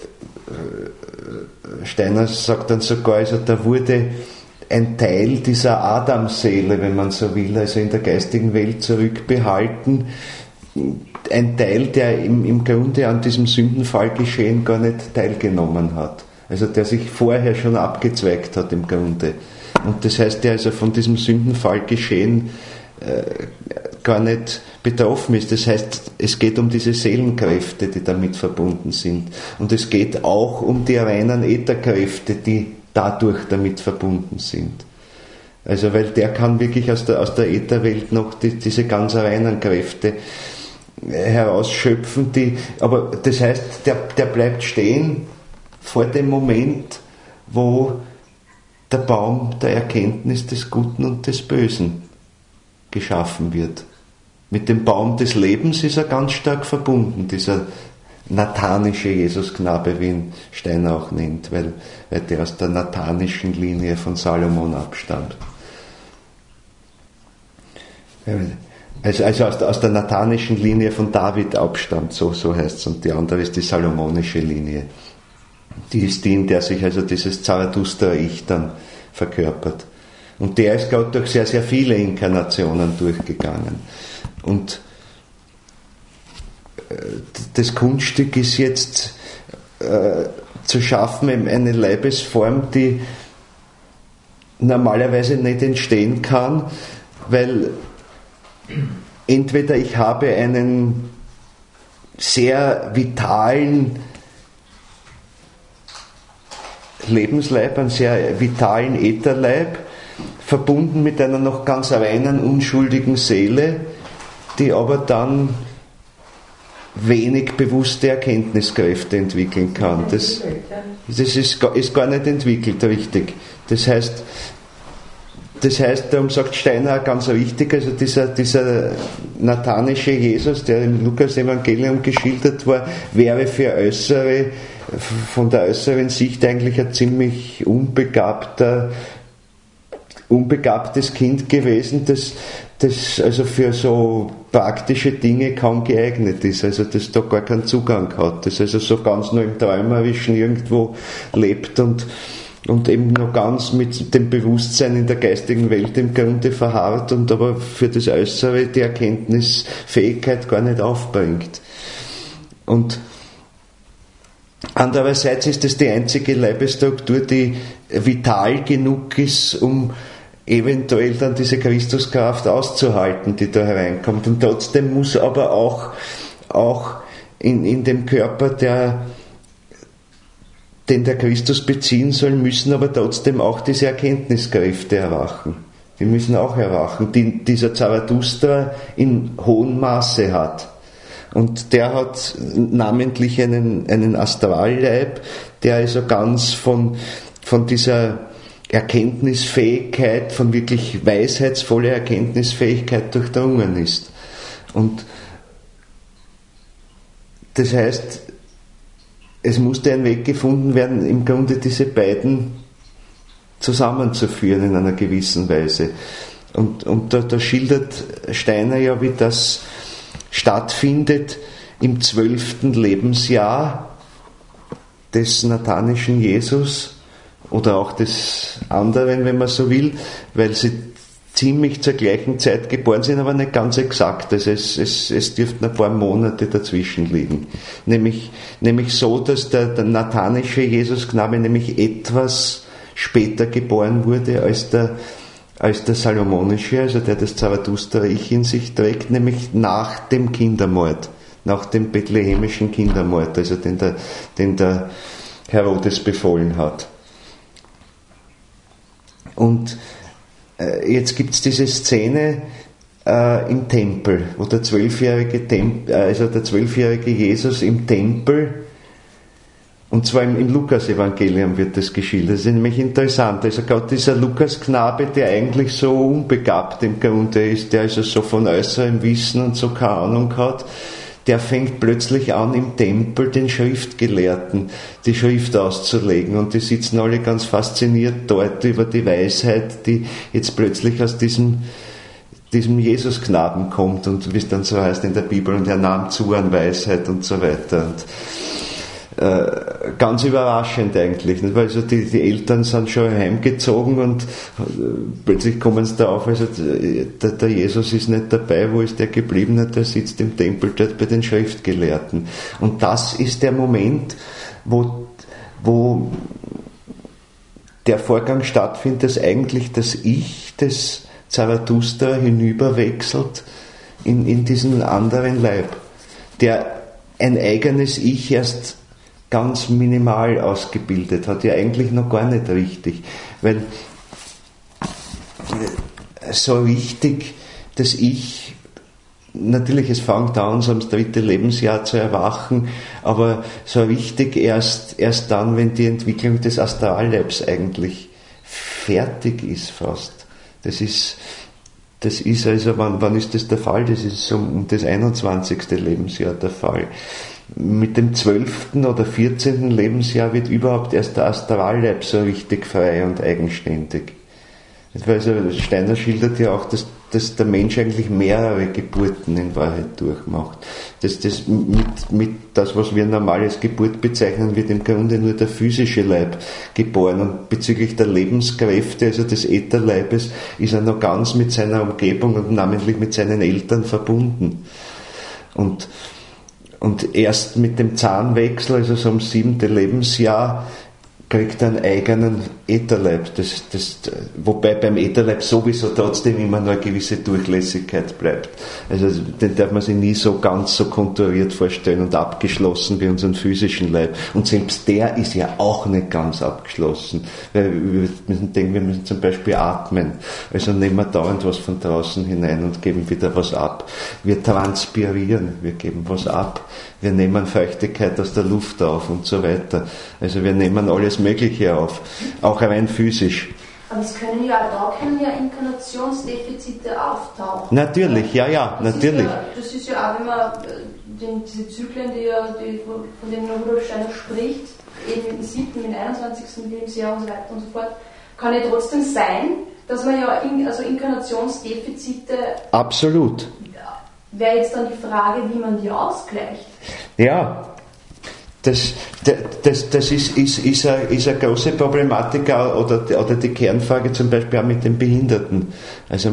Steiner sagt dann sogar, also da wurde ein Teil dieser Adamseele, wenn man so will, also in der geistigen Welt zurückbehalten, ein Teil, der im Grunde an diesem Sündenfallgeschehen gar nicht teilgenommen hat. Also der sich vorher schon abgezweigt hat im Grunde. Und das heißt, der also von diesem Sündenfallgeschehen gar nicht betroffen ist. Das heißt, es geht um diese Seelenkräfte, die damit verbunden sind. Und es geht auch um die reinen Ätherkräfte, die dadurch damit verbunden sind. Also, weil der kann wirklich aus der Ätherwelt noch diese ganz reinen Kräfte herausschöpfen, aber das heißt, der bleibt stehen vor dem Moment, wo der Baum der Erkenntnis des Guten und des Bösen geschaffen wird. Mit dem Baum des Lebens ist er ganz stark verbunden, dieser nathanische Jesusknabe, wie ihn Steiner auch nennt, weil der aus der nathanischen Linie von Salomon abstammt. Also aus der nathanischen Linie von David abstammt, so heißt es, und die andere ist die salomonische Linie. Die ist die, in der sich also dieses Zarathustra-Ich dann verkörpert. Und der ist gerade durch sehr, sehr viele Inkarnationen durchgegangen. Und das Kunststück ist jetzt zu schaffen, eine Leibesform, die normalerweise nicht entstehen kann, weil entweder ich habe einen sehr vitalen Lebensleib, einen sehr vitalen Ätherleib, verbunden mit einer noch ganz reinen, unschuldigen Seele, die aber dann wenig bewusste Erkenntniskräfte entwickeln kann. Das ist gar nicht entwickelt, richtig. Das heißt, darum sagt Steiner ganz richtig, also dieser nathanische Jesus, der im Lukas-Evangelium geschildert war, wäre für von der äußeren Sicht eigentlich ein ziemlich unbegabtes Kind gewesen, das also für so praktische Dinge kaum geeignet ist, also das da gar keinen Zugang hat, das also so ganz nur im Träumerischen irgendwo lebt und eben noch ganz mit dem Bewusstsein in der geistigen Welt im Grunde verharrt und aber für das Äußere die Erkenntnisfähigkeit gar nicht aufbringt. Und andererseits ist es die einzige Leibesstruktur, die vital genug ist, um eventuell dann diese Christuskraft auszuhalten, die da hereinkommt. Und trotzdem muss aber auch in dem Körper, den der Christus beziehen soll, müssen aber trotzdem auch diese Erkenntniskräfte erwachen. Die müssen auch erwachen, die dieser Zarathustra in hohem Maße hat. Und der hat namentlich einen Astralleib, der also ganz von dieser Erkenntnisfähigkeit, von wirklich weisheitsvoller Erkenntnisfähigkeit durchdrungen ist. Und das heißt, es musste ein Weg gefunden werden, im Grunde diese beiden zusammenzuführen in einer gewissen Weise. Und da schildert Steiner ja, wie das stattfindet im 12. Lebensjahr des nathanischen Jesus oder auch des anderen, wenn man so will, weil sie ziemlich zur gleichen Zeit geboren sind, aber nicht ganz exakt. Also es dürften ein paar Monate dazwischen liegen. Nämlich so, dass der nathanische Jesusknabe nämlich etwas später geboren wurde als der salomonische, also der das Zarathustra-Ich in sich trägt, nämlich nach dem Kindermord, nach dem bethlehemischen Kindermord, also den der Herodes befohlen hat. Und jetzt gibt es diese Szene im Tempel, wo der 12-jährige Jesus im Tempel, und zwar im Lukas-Evangelium wird das geschildert. Das ist nämlich interessant. Also gerade dieser Lukasknabe, der eigentlich so unbegabt im Grunde ist, der also so von äußerem Wissen und so keine Ahnung hat, der fängt plötzlich an, im Tempel den Schriftgelehrten die Schrift auszulegen. Und die sitzen alle ganz fasziniert dort über die Weisheit, die jetzt plötzlich aus diesem Jesusknaben kommt und wie es dann so heißt in der Bibel, und er nahm zu an Weisheit und so weiter. Und ganz überraschend eigentlich, nicht? Weil also die Eltern sind schon heimgezogen und plötzlich kommen sie da auf, also der Jesus ist nicht dabei, wo ist der geblieben? Der sitzt im Tempel dort bei den Schriftgelehrten. Und das ist der Moment, wo der Vorgang stattfindet, dass eigentlich das Ich des Zarathustra hinüberwechselt in diesen anderen Leib, der ein eigenes Ich erst ganz minimal ausgebildet hat, ja eigentlich noch gar nicht richtig, weil so richtig das Ich, natürlich es fängt an, so ums 3. Lebensjahr zu erwachen, aber so richtig erst dann, wenn die Entwicklung des Astralleibs eigentlich fertig ist fast. Das ist also, wann ist das der Fall? Das ist um das 21. Lebensjahr der Fall. Mit dem 12. oder 14. Lebensjahr wird überhaupt erst der Astralleib so richtig frei und eigenständig. Also Steiner schildert ja auch, dass der Mensch eigentlich mehrere Geburten in Wahrheit durchmacht. Das was wir normal als Geburt bezeichnen, wird im Grunde nur der physische Leib geboren. Und bezüglich der Lebenskräfte, also des Ätherleibes, ist er noch ganz mit seiner Umgebung und namentlich mit seinen Eltern verbunden. Und erst mit dem Zahnwechsel, also so im 7. Lebensjahr, kriegt er einen eigenen Ätherleib. Wobei beim Ätherleib sowieso trotzdem immer noch eine gewisse Durchlässigkeit bleibt. Also den darf man sich nie so ganz so konturiert vorstellen und abgeschlossen wie unseren physischen Leib. Und selbst der ist ja auch nicht ganz abgeschlossen. Weil wir müssen denken, wir müssen zum Beispiel atmen. Also nehmen wir dauernd was von draußen hinein und geben wieder was ab. Wir transpirieren, wir geben was ab. Wir nehmen Feuchtigkeit aus der Luft auf und so weiter. Also wir nehmen alles Mögliche auf, auch rein physisch. Aber da können ja Inkarnationsdefizite auftauchen. Natürlich, ja, natürlich. Das ist ja auch, wenn man diese Zyklen, von denen Rudolf Steiner spricht, eben im 7., im 21. Lebensjahr und so weiter und so fort, kann ja trotzdem sein, dass man ja Inkarnationsdefizite... Absolut. Wäre jetzt dann die Frage, wie man die ausgleicht. Ja, das ist eine große Problematik oder die Kernfrage zum Beispiel auch mit den Behinderten. Also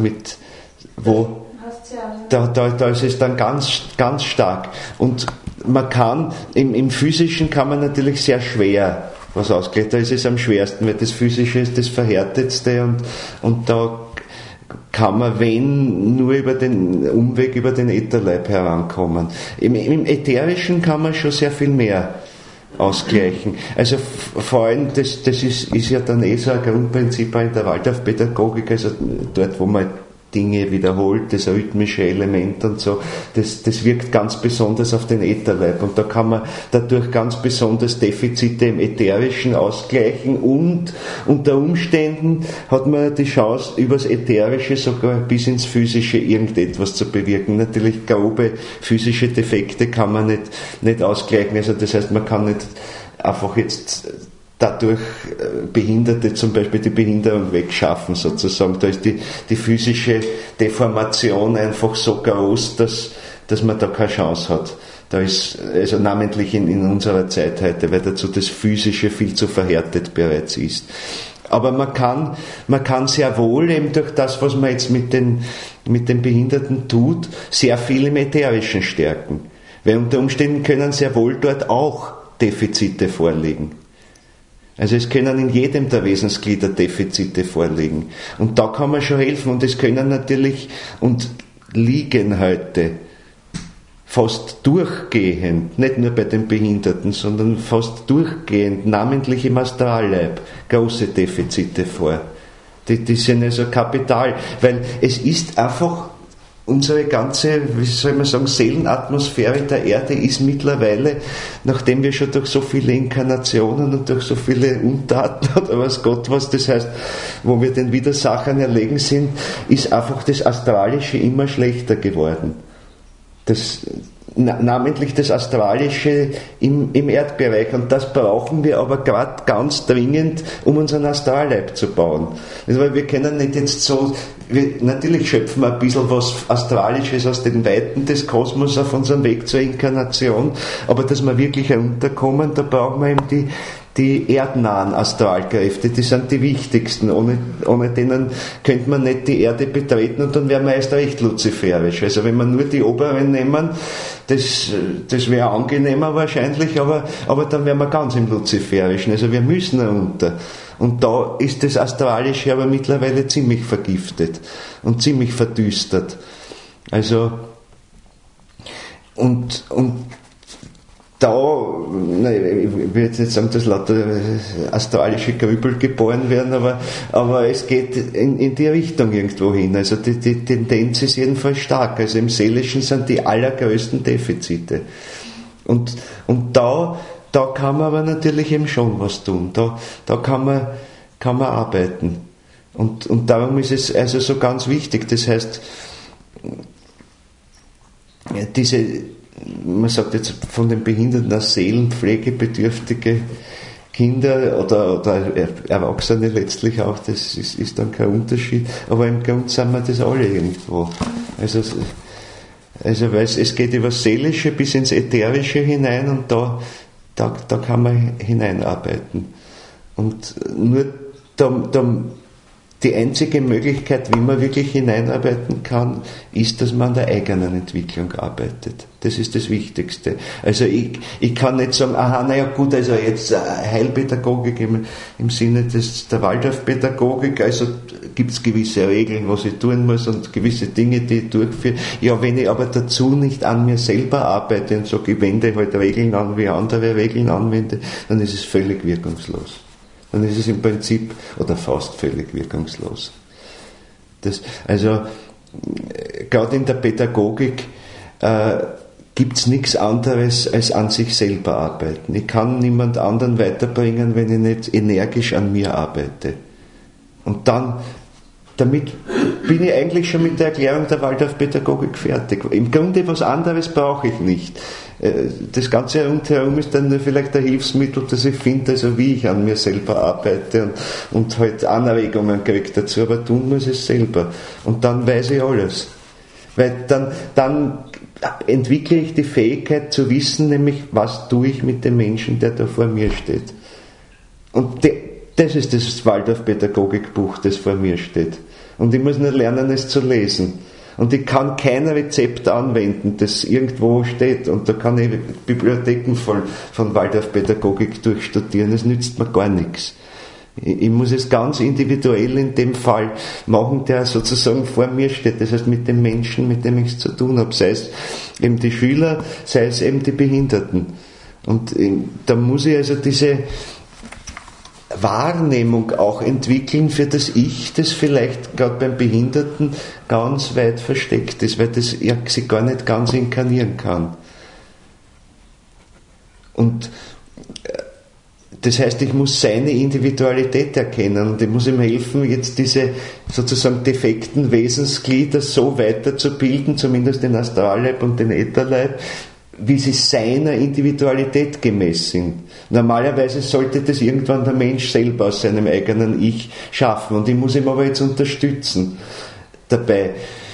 da ist es dann ganz, ganz stark. Und man kann, im Physischen kann man natürlich sehr schwer was ausgleichen. Da ist es am schwersten, weil das Physische ist das Verhärtetste und da kann man, wenn, nur über den Umweg über den Ätherleib herankommen. Im Ätherischen kann man schon sehr viel mehr ausgleichen. Also vor allem, das ist ja dann so ein Grundprinzip in der Waldorfpädagogik, also dort, wo man Dinge wiederholt, das rhythmische Element und so, das wirkt ganz besonders auf den Ätherleib und da kann man dadurch ganz besonders Defizite im Ätherischen ausgleichen und unter Umständen hat man die Chance, übers Ätherische sogar bis ins Physische irgendetwas zu bewirken. Natürlich grobe physische Defekte kann man nicht ausgleichen, also das heißt, man kann nicht einfach jetzt dadurch Behinderte zum Beispiel die Behinderung wegschaffen sozusagen. Da ist die physische Deformation einfach so groß, dass man da keine Chance hat. Da ist, also namentlich in unserer Zeit heute, weil dazu das Physische viel zu verhärtet bereits ist. Aber man kann sehr wohl eben durch das, was man jetzt mit den Behinderten tut, sehr viel im Ätherischen stärken. Weil unter Umständen können sehr wohl dort auch Defizite vorliegen. Also es können in jedem der Wesensglieder Defizite vorliegen. Und da kann man schon helfen. Und es können natürlich und liegen heute fast durchgehend, nicht nur bei den Behinderten, sondern fast durchgehend, namentlich im Astralleib, große Defizite vor. Die sind also kapital, weil es ist einfach unsere ganze, wie soll man sagen, Seelenatmosphäre der Erde ist mittlerweile, nachdem wir schon durch so viele Inkarnationen und durch so viele Untaten oder was Gott was, das heißt, wo wir den Widersachern erlegen sind, ist einfach das Astralische immer schlechter geworden. namentlich das Astralische im Erdbereich. Und das brauchen wir aber gerade ganz dringend, um unseren Astralleib zu bauen. Also, weil wir können nicht jetzt so, natürlich schöpfen wir ein bisschen was Astralisches aus den Weiten des Kosmos auf unserem Weg zur Inkarnation, aber dass wir wirklich herunterkommen, da brauchen wir eben die erdnahen Astralkräfte, die sind die wichtigsten. Ohne denen könnte man nicht die Erde betreten und dann wären wir erst recht luziferisch. Also wenn wir nur die oberen nehmen, das wäre angenehmer wahrscheinlich, aber dann wären wir ganz im Luziferischen. Also wir müssen runter. Und da ist das Astralische aber mittlerweile ziemlich vergiftet und ziemlich verdüstert. Also und da, ich will jetzt nicht sagen, dass lauter astralische Grübel geboren werden, aber es geht in die Richtung irgendwo hin. Also die Tendenz ist jedenfalls stark. Also im Seelischen sind die allergrößten Defizite. Und da kann man aber natürlich eben schon was tun. Da kann man arbeiten. Und darum ist es also so ganz wichtig. Das heißt, man sagt jetzt von den Behinderten als seelenpflegebedürftige Kinder oder Erwachsene letztlich auch, das ist dann kein Unterschied, aber im Grunde sind wir das alle irgendwo. Also weil es geht über das Seelische bis ins Ätherische hinein und da kann man hineinarbeiten. Und nur die einzige Möglichkeit, wie man wirklich hineinarbeiten kann, ist, dass man an der eigenen Entwicklung arbeitet. Das ist das Wichtigste. Also ich kann nicht sagen, also jetzt Heilpädagogik im Sinne der Waldorfpädagogik, also gibt es gewisse Regeln, was ich tun muss und gewisse Dinge, die ich durchführe. Ja, wenn ich aber dazu nicht an mir selber arbeite und sage, ich wende halt Regeln an, wie andere Regeln anwende, dann ist es völlig wirkungslos. Dann ist es im Prinzip oder fast völlig wirkungslos. Also gerade in der Pädagogik gibt es nichts anderes als an sich selber arbeiten. Ich kann niemand anderen weiterbringen, wenn ich nicht energisch an mir arbeite. Und damit bin ich eigentlich schon mit der Erklärung der Waldorfpädagogik fertig. Im Grunde was anderes brauche ich nicht. Das Ganze rundherum ist dann nur vielleicht ein Hilfsmittel, das ich finde, also wie ich an mir selber arbeite und halt Anregungen kriege dazu, aber tun muss ich es selber. Und dann weiß ich alles. Weil dann entwickle ich die Fähigkeit zu wissen, nämlich was tue ich mit dem Menschen, der da vor mir steht. Und das ist das Waldorf-Pädagogikbuch, das vor mir steht. Und ich muss nur lernen, es zu lesen. Und ich kann kein Rezept anwenden, das irgendwo steht. Und da kann ich Bibliotheken voll von Waldorf-Pädagogik durchstudieren. Das nützt mir gar nichts. Ich muss es ganz individuell in dem Fall machen, der sozusagen vor mir steht. Das heißt mit dem Menschen, mit dem ich es zu tun habe. Sei es eben die Schüler, sei es eben die Behinderten. Und da muss ich also diese Wahrnehmung auch entwickeln für das Ich, das vielleicht gerade beim Behinderten ganz weit versteckt ist, weil das sich gar nicht ganz inkarnieren kann. Und das heißt, ich muss seine Individualität erkennen und ich muss ihm helfen, jetzt diese sozusagen defekten Wesensglieder so weiterzubilden, zumindest den Astralleib und den Ätherleib, wie sie seiner Individualität gemäß sind. Normalerweise sollte das irgendwann der Mensch selber aus seinem eigenen Ich schaffen und ich muss ihm aber jetzt unterstützen dabei,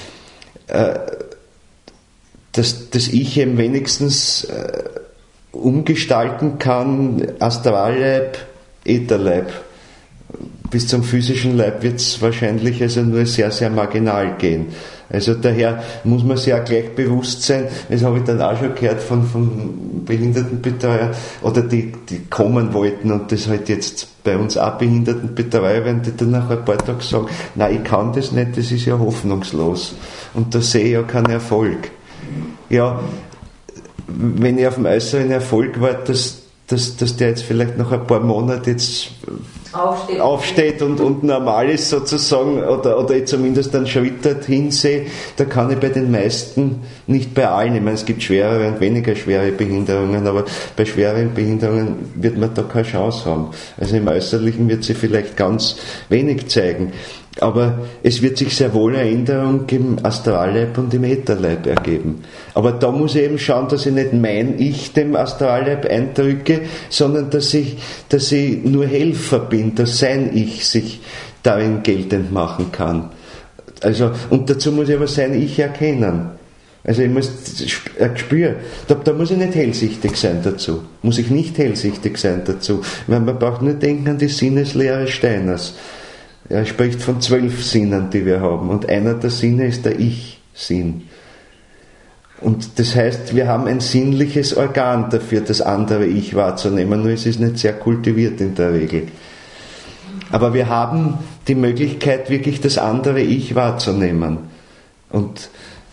dass das Ich eben wenigstens umgestalten kann, Astralleib, Ätherleib. Bis zum physischen Leib wird es wahrscheinlich also nur sehr, sehr marginal gehen. Also daher muss man sich auch gleich bewusst sein, das habe ich dann auch schon gehört von Behindertenbetreuern, oder die kommen wollten und das halt jetzt bei uns auch Behindertenbetreuer werden, die dann nach ein paar Tagen sagen, nein, ich kann das nicht, das ist ja hoffnungslos. Und da sehe ich ja keinen Erfolg. Ja, wenn ich auf dem äußeren Erfolg warte, dass der jetzt vielleicht nach ein paar Monaten jetzt aufsteht und normal ist sozusagen, oder ich zumindest einen Schritt dorthin sehe, da kann ich bei den meisten, nicht bei allen, ich meine, es gibt schwerere und weniger schwere Behinderungen, aber bei schweren Behinderungen wird man da keine Chance haben. Also im Äußerlichen wird sie vielleicht ganz wenig zeigen. Aber es wird sich sehr wohl eine Änderung im Astralleib und im Ätherleib ergeben. Aber da muss ich eben schauen, dass ich nicht mein Ich dem Astralleib eindrücke, sondern dass ich nur Helfer bin, dass sein Ich sich darin geltend machen kann. Also, und dazu muss ich aber sein Ich erkennen. Also ich muss ein Gespür, da muss ich nicht hellsichtig sein dazu. Muss ich nicht hellsichtig sein dazu. Weil man braucht nur denken an die Sinneslehre Steiners. Er spricht von 12 Sinnen, die wir haben. Und einer der Sinne ist der Ich-Sinn. Und das heißt, wir haben ein sinnliches Organ dafür, das andere Ich wahrzunehmen. Nur es ist nicht sehr kultiviert in der Regel. Aber wir haben die Möglichkeit, wirklich das andere Ich wahrzunehmen. Und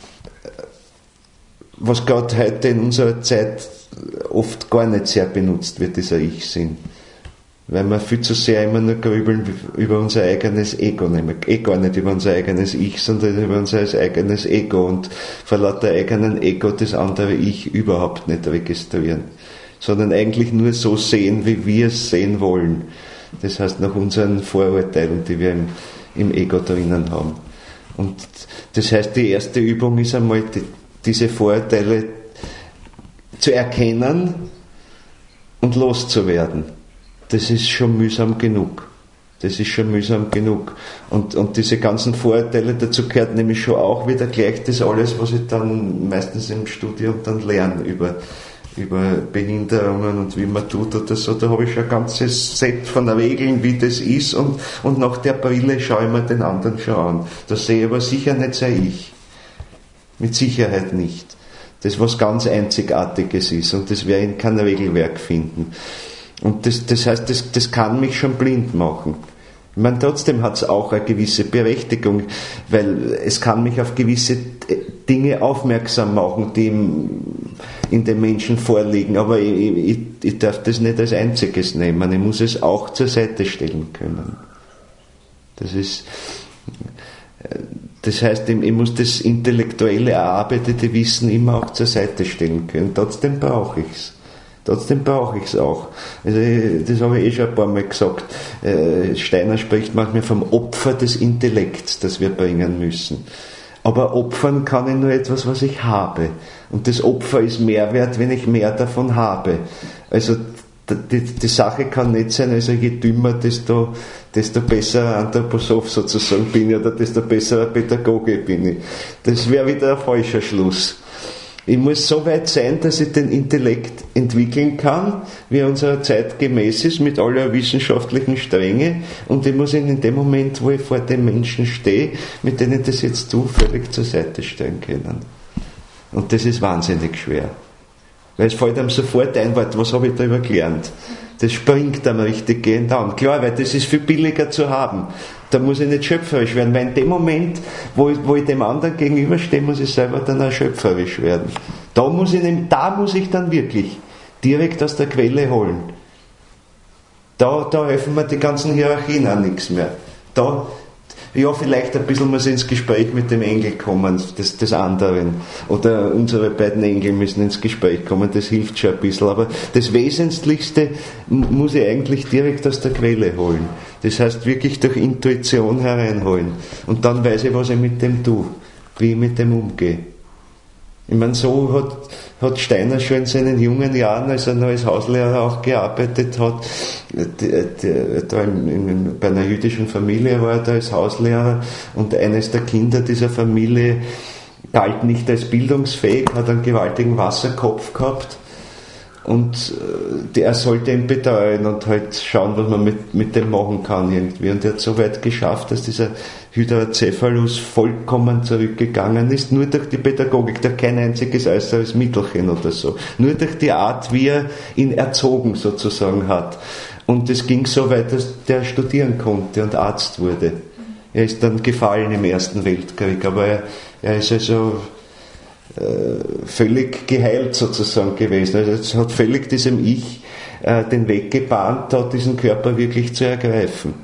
was gerade heute in unserer Zeit oft gar nicht sehr benutzt wird, dieser Ich-Sinn. Weil wir viel zu sehr immer nur grübeln über unser eigenes Ego, nämlich gar nicht über unser eigenes Ich, sondern über unser eigenes Ego und vor lauter eigenen Ego das andere Ich überhaupt nicht registrieren, sondern eigentlich nur so sehen, wie wir es sehen wollen. Das heißt nach unseren Vorurteilen, die wir im Ego drinnen haben. Und das heißt, die erste Übung ist einmal diese Vorurteile zu erkennen und loszuwerden. Das ist schon mühsam genug. Das ist schon mühsam genug. Und diese ganzen Vorurteile, dazu gehört nämlich schon auch wieder gleich das alles, was ich dann meistens im Studium dann lerne über Behinderungen und wie man tut oder so. Da habe ich schon ein ganzes Set von Regeln, wie das ist und nach der Brille schaue ich mir den anderen schon an. Da sehe ich aber sicher nicht sein Ich. Mit Sicherheit nicht. Das was ganz Einzigartiges ist und das werde ich in kein Regelwerk finden. Und das heißt, das kann mich schon blind machen. Ich meine, trotzdem hat es auch eine gewisse Berechtigung, weil es kann mich auf gewisse Dinge aufmerksam machen, die in den Menschen vorliegen, aber ich darf das nicht als einziges nehmen. Ich muss es auch zur Seite stellen können. Das heißt, ich muss das intellektuelle, erarbeitete Wissen immer auch zur Seite stellen können. Trotzdem brauche ich es. Trotzdem brauche ich es auch. Also, das habe ich schon ein paar Mal gesagt. Steiner spricht manchmal vom Opfer des Intellekts, das wir bringen müssen. Aber opfern kann ich nur etwas, was ich habe. Und das Opfer ist mehr wert, wenn ich mehr davon habe. Also die Sache kann nicht sein, also je dümmer, desto besser Anthroposoph sozusagen bin ich, oder desto besserer Pädagoge bin ich. Das wäre wieder ein falscher Schluss. Ich muss so weit sein, dass ich den Intellekt entwickeln kann, wie er unserer Zeit gemäß ist, mit aller wissenschaftlichen Strenge, und ich muss ihn in dem Moment, wo ich vor den Menschen stehe, mit denen ich das jetzt tue, völlig zur Seite stellen können. Und das ist wahnsinnig schwer. Weil es fällt einem sofort ein, was habe ich darüber gelernt? Das springt einem richtig gehend an. Klar, weil das ist viel billiger zu haben. Da muss ich nicht schöpferisch werden, weil in dem Moment, wo ich dem anderen gegenüberstehe, muss ich selber dann auch schöpferisch werden. Da muss ich dann wirklich direkt aus der Quelle holen. Da helfen mir die ganzen Hierarchien auch nichts mehr. Ja, vielleicht ein bisschen muss ins Gespräch mit dem Engel kommen, des anderen. Oder unsere beiden Engel müssen ins Gespräch kommen, das hilft schon ein bisschen. Aber das Wesentlichste muss ich eigentlich direkt aus der Quelle holen. Das heißt, wirklich durch Intuition hereinholen. Und dann weiß ich, was ich mit dem tue, wie ich mit dem umgehe. Ich meine, so hat Steiner schon in seinen jungen Jahren, als er noch als Hauslehrer auch gearbeitet hat, bei einer jüdischen Familie war er da als Hauslehrer, und eines der Kinder dieser Familie galt nicht als bildungsfähig, hat einen gewaltigen Wasserkopf gehabt, und er sollte ihn betreuen und halt schauen, was man mit dem machen kann irgendwie. Und er hat so weit geschafft, dass dieser Hydrocephalus vollkommen zurückgegangen ist, nur durch die Pädagogik, durch kein einziges äußeres Mittelchen oder so. Nur durch die Art, wie er ihn erzogen sozusagen hat. Und es ging so weit, dass der studieren konnte und Arzt wurde. Er ist dann gefallen im Ersten Weltkrieg, aber er ist also völlig geheilt sozusagen gewesen. Also es hat völlig diesem Ich den Weg gebahnt, da diesen Körper wirklich zu ergreifen.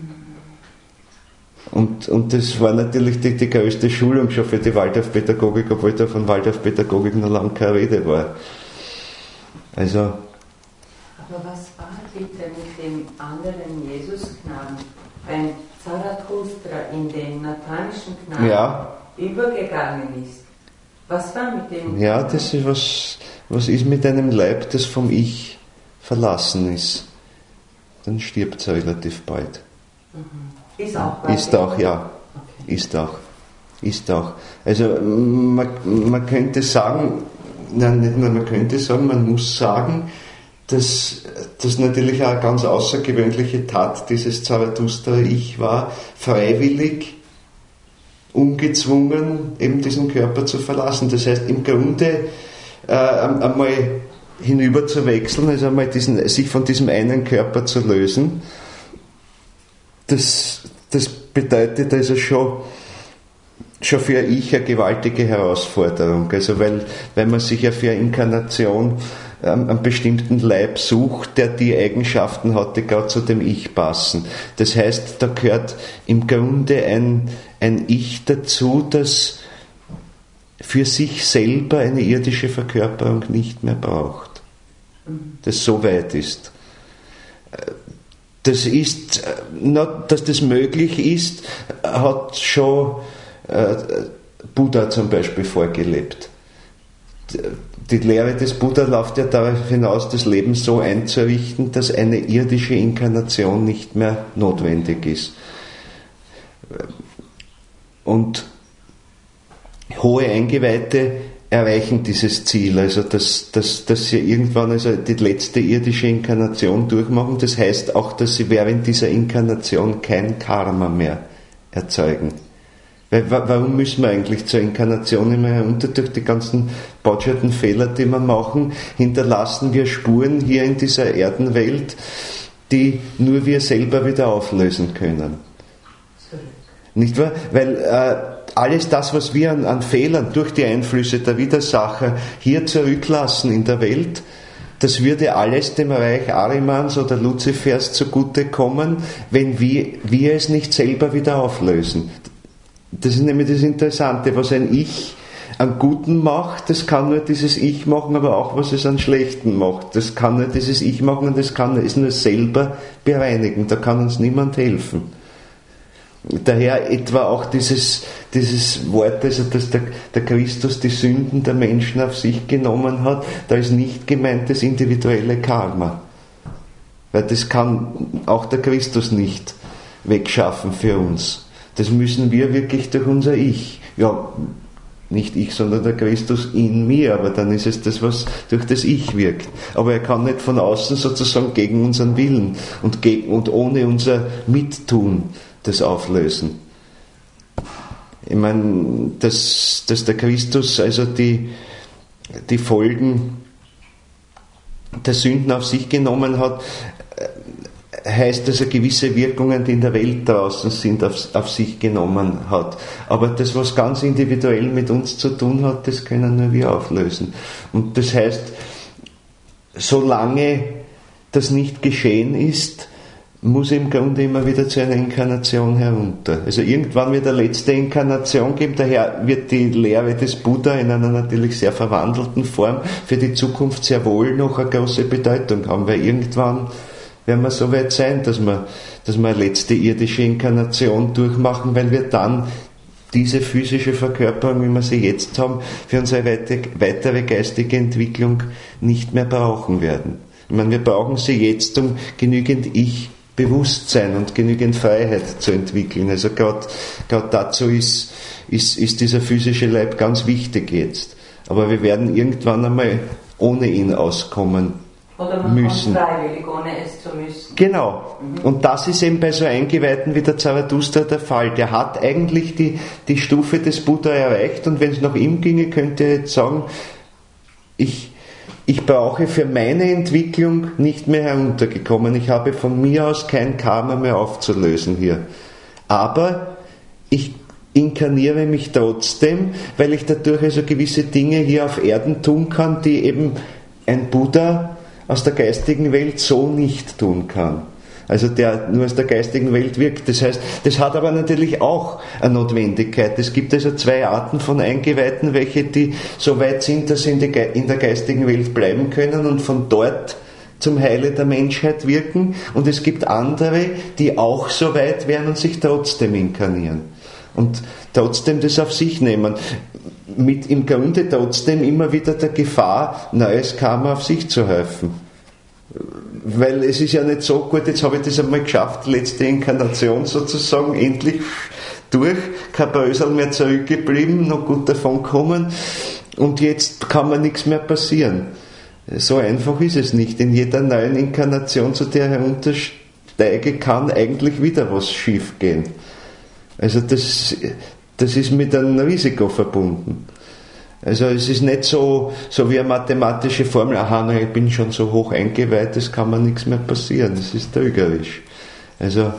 Und das war natürlich die größte Schulung schon für die Waldorfpädagogik, obwohl da von Waldorfpädagogik noch lange keine Rede war. Also. Aber was war bitte mit dem anderen Jesusknaben? Zarathustra in den nathanischen Knaben übergegangen ist. Was war mit dem? Ja, das ist was ist mit einem Leib, das vom Ich verlassen ist. Dann stirbt es relativ bald. Ist auch. Ist auch, ja. Okay. Ist auch. Also man könnte sagen, nein, nicht nur man könnte sagen, man muss sagen, dass das natürlich auch eine ganz außergewöhnliche Tat dieses Zarathustra-Ich war, freiwillig, ungezwungen, eben diesen Körper zu verlassen. Das heißt, im Grunde einmal hinüber zu wechseln, also einmal sich von diesem einen Körper zu lösen, das bedeutet also schon für Ich eine gewaltige Herausforderung. Also weil man sich ja für eine Inkarnation einen bestimmten Leib sucht, der die Eigenschaften hat, die gerade zu dem Ich passen. Das heißt, da gehört im Grunde ein Ich dazu, das für sich selber eine irdische Verkörperung nicht mehr braucht. Das so weit ist. Das ist, dass das möglich ist, hat schon Buddha zum Beispiel vorgelebt. Die Lehre des Buddha läuft ja darauf hinaus, das Leben so einzurichten, dass eine irdische Inkarnation nicht mehr notwendig ist. Und hohe Eingeweihte erreichen dieses Ziel, also dass sie irgendwann also die letzte irdische Inkarnation durchmachen. Das heißt auch, dass sie während dieser Inkarnation kein Karma mehr erzeugen. Weil, warum müssen wir eigentlich zur Inkarnation immer herunter? Durch die ganzen botscherten Fehler, die wir machen, hinterlassen wir Spuren hier in dieser Erdenwelt, die nur wir selber wieder auflösen können. Nicht wahr? Weil alles das, was wir an Fehlern durch die Einflüsse der Widersacher hier zurücklassen in der Welt, das würde alles dem Reich Arimans oder Luzifers zugutekommen, wenn wir es nicht selber wieder auflösen. Das ist nämlich das Interessante, was ein Ich an Guten macht, das kann nur dieses Ich machen, aber auch was es an Schlechten macht. Das kann nur dieses Ich machen und das kann es nur selber bereinigen, da kann uns niemand helfen. Daher etwa auch dieses Wort, also dass der Christus die Sünden der Menschen auf sich genommen hat, da ist nicht gemeint das individuelle Karma. Weil das kann auch der Christus nicht wegschaffen für uns. Das müssen wir wirklich durch unser Ich. Ja, nicht ich, sondern der Christus in mir, aber dann ist es das, was durch das Ich wirkt. Aber er kann nicht von außen sozusagen gegen unseren Willen und ohne unser Mittun das auflösen. Ich meine, dass der Christus also die Folgen der Sünden auf sich genommen hat, heißt, dass er gewisse Wirkungen, die in der Welt draußen sind, auf sich genommen hat. Aber das, was ganz individuell mit uns zu tun hat, das können nur wir auflösen. Und das heißt, solange das nicht geschehen ist, muss im Grunde immer wieder zu einer Inkarnation herunter. Also irgendwann wird eine letzte Inkarnation geben, daher wird die Lehre des Buddha in einer natürlich sehr verwandelten Form für die Zukunft sehr wohl noch eine große Bedeutung haben, weil irgendwann werden wir so weit sein, dass wir eine letzte irdische Inkarnation durchmachen, weil wir dann diese physische Verkörperung, wie wir sie jetzt haben, für unsere weitere geistige Entwicklung nicht mehr brauchen werden. Ich meine, wir brauchen sie jetzt, um genügend Ich-Bewusstsein und genügend Freiheit zu entwickeln. Also gerade dazu ist dieser physische Leib ganz wichtig jetzt. Aber wir werden irgendwann einmal ohne ihn auskommen. Oder man kommt freiwillig, ohne es zu müssen. Genau. Und das ist eben bei so Eingeweihten wie der Zarathustra der Fall. Der hat eigentlich die Stufe des Buddha erreicht und wenn es nach ihm ginge, könnte er jetzt sagen, ich brauche für meine Entwicklung nicht mehr heruntergekommen. Ich habe von mir aus kein Karma mehr aufzulösen hier. Aber ich inkarniere mich trotzdem, weil ich dadurch also gewisse Dinge hier auf Erden tun kann, die eben ein Buddha aus der geistigen Welt so nicht tun kann. Also der nur aus der geistigen Welt wirkt. Das heißt, das hat aber natürlich auch eine Notwendigkeit. Es gibt also zwei Arten von Eingeweihten, welche die so weit sind, dass sie in der geistigen Welt bleiben können und von dort zum Heile der Menschheit wirken, und es gibt andere, die auch so weit wären und sich trotzdem inkarnieren und trotzdem das auf sich nehmen, mit im Grunde trotzdem immer wieder der Gefahr, neues Karma auf sich zu häufen. Weil es ist ja nicht so, gut, jetzt habe ich das einmal geschafft, letzte Inkarnation sozusagen, endlich durch, kein Brösel mehr zurückgeblieben, noch gut davon kommen, und jetzt kann mir nichts mehr passieren. So einfach ist es nicht. In jeder neuen Inkarnation, zu der ich heruntersteige, kann eigentlich wieder was schief gehen. Also das ist mit einem Risiko verbunden. Also es ist nicht so wie eine mathematische Formel, aha, ich bin schon so hoch eingeweiht, es kann mir nichts mehr passieren. Das ist trügerisch. Also,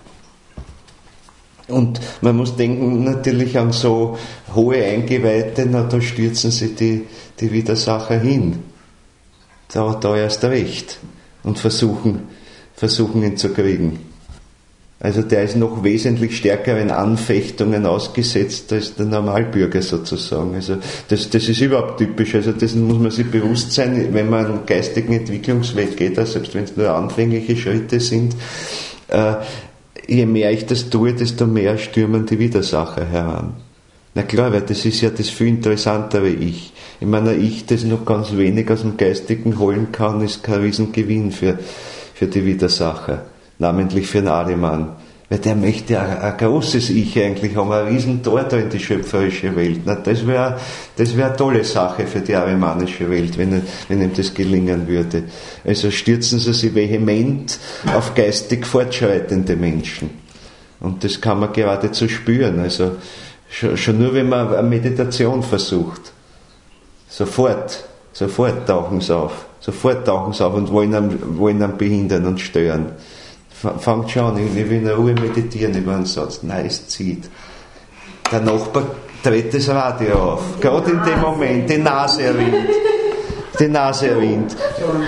und man muss denken natürlich an so hohe Eingeweihte, da stürzen sie die Widersacher hin. Da erst recht. Und versuchen ihn zu kriegen. Also der ist noch wesentlich stärkeren Anfechtungen ausgesetzt als der Normalbürger sozusagen. Also das ist überhaupt typisch. Also dessen muss man sich bewusst sein, wenn man einen geistigen Entwicklungsweg geht, also selbst wenn es nur anfängliche Schritte sind. Je mehr ich das tue, desto mehr stürmen die Widersacher heran. Na klar, weil das ist ja das viel interessantere Ich. Ich meine, ein Ich, das noch ganz wenig aus dem Geistigen holen kann, ist kein Riesengewinn für die Widersacher. Namentlich für den Ariman. Weil der möchte ein großes Ich eigentlich haben, ein Riesentor da in die schöpferische Welt. Na, das wäre eine tolle Sache für die arimanische Welt, wenn ihm das gelingen würde. Also stürzen sie sich vehement auf geistig fortschreitende Menschen. Und das kann man geradezu spüren. Also schon nur, wenn man eine Meditation versucht. Sofort tauchen sie auf. Sofort tauchen sie auf und wollen ihn behindern und stören. Fangt schon an, ich will in Ruhe meditieren über einen Satz. Nein, es zieht. Der Nachbar dreht das Radio auf. Gerade in dem Moment, die Nase erwinkt.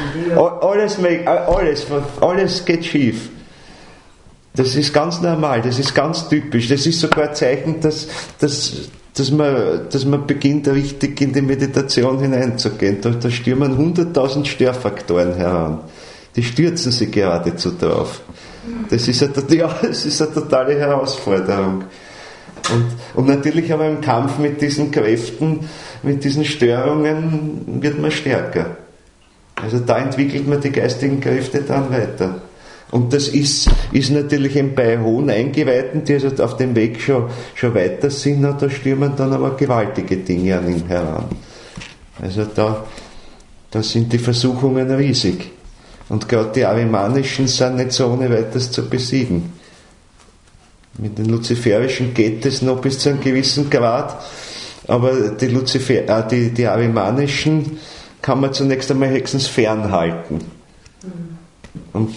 Alles geht schief. Das ist ganz normal, das ist ganz typisch. Das ist sogar ein Zeichen, dass man beginnt, richtig in die Meditation hineinzugehen. Da stürmen 100.000 Störfaktoren heran. Die stürzen sich geradezu drauf. Das ist eine totale Herausforderung. Und natürlich aber im Kampf mit diesen Kräften, mit diesen Störungen wird man stärker. Also da entwickelt man die geistigen Kräfte dann weiter. Und das ist natürlich eben bei hohen Eingeweihten, die also auf dem Weg schon weiter sind, da stürmen dann aber gewaltige Dinge an ihn heran. Also da sind die Versuchungen riesig. Und gerade die Arimanischen sind nicht so ohne weiteres zu besiegen. Mit den Luziferischen geht es noch bis zu einem gewissen Grad, aber die Arimanischen kann man zunächst einmal höchstens fernhalten. Und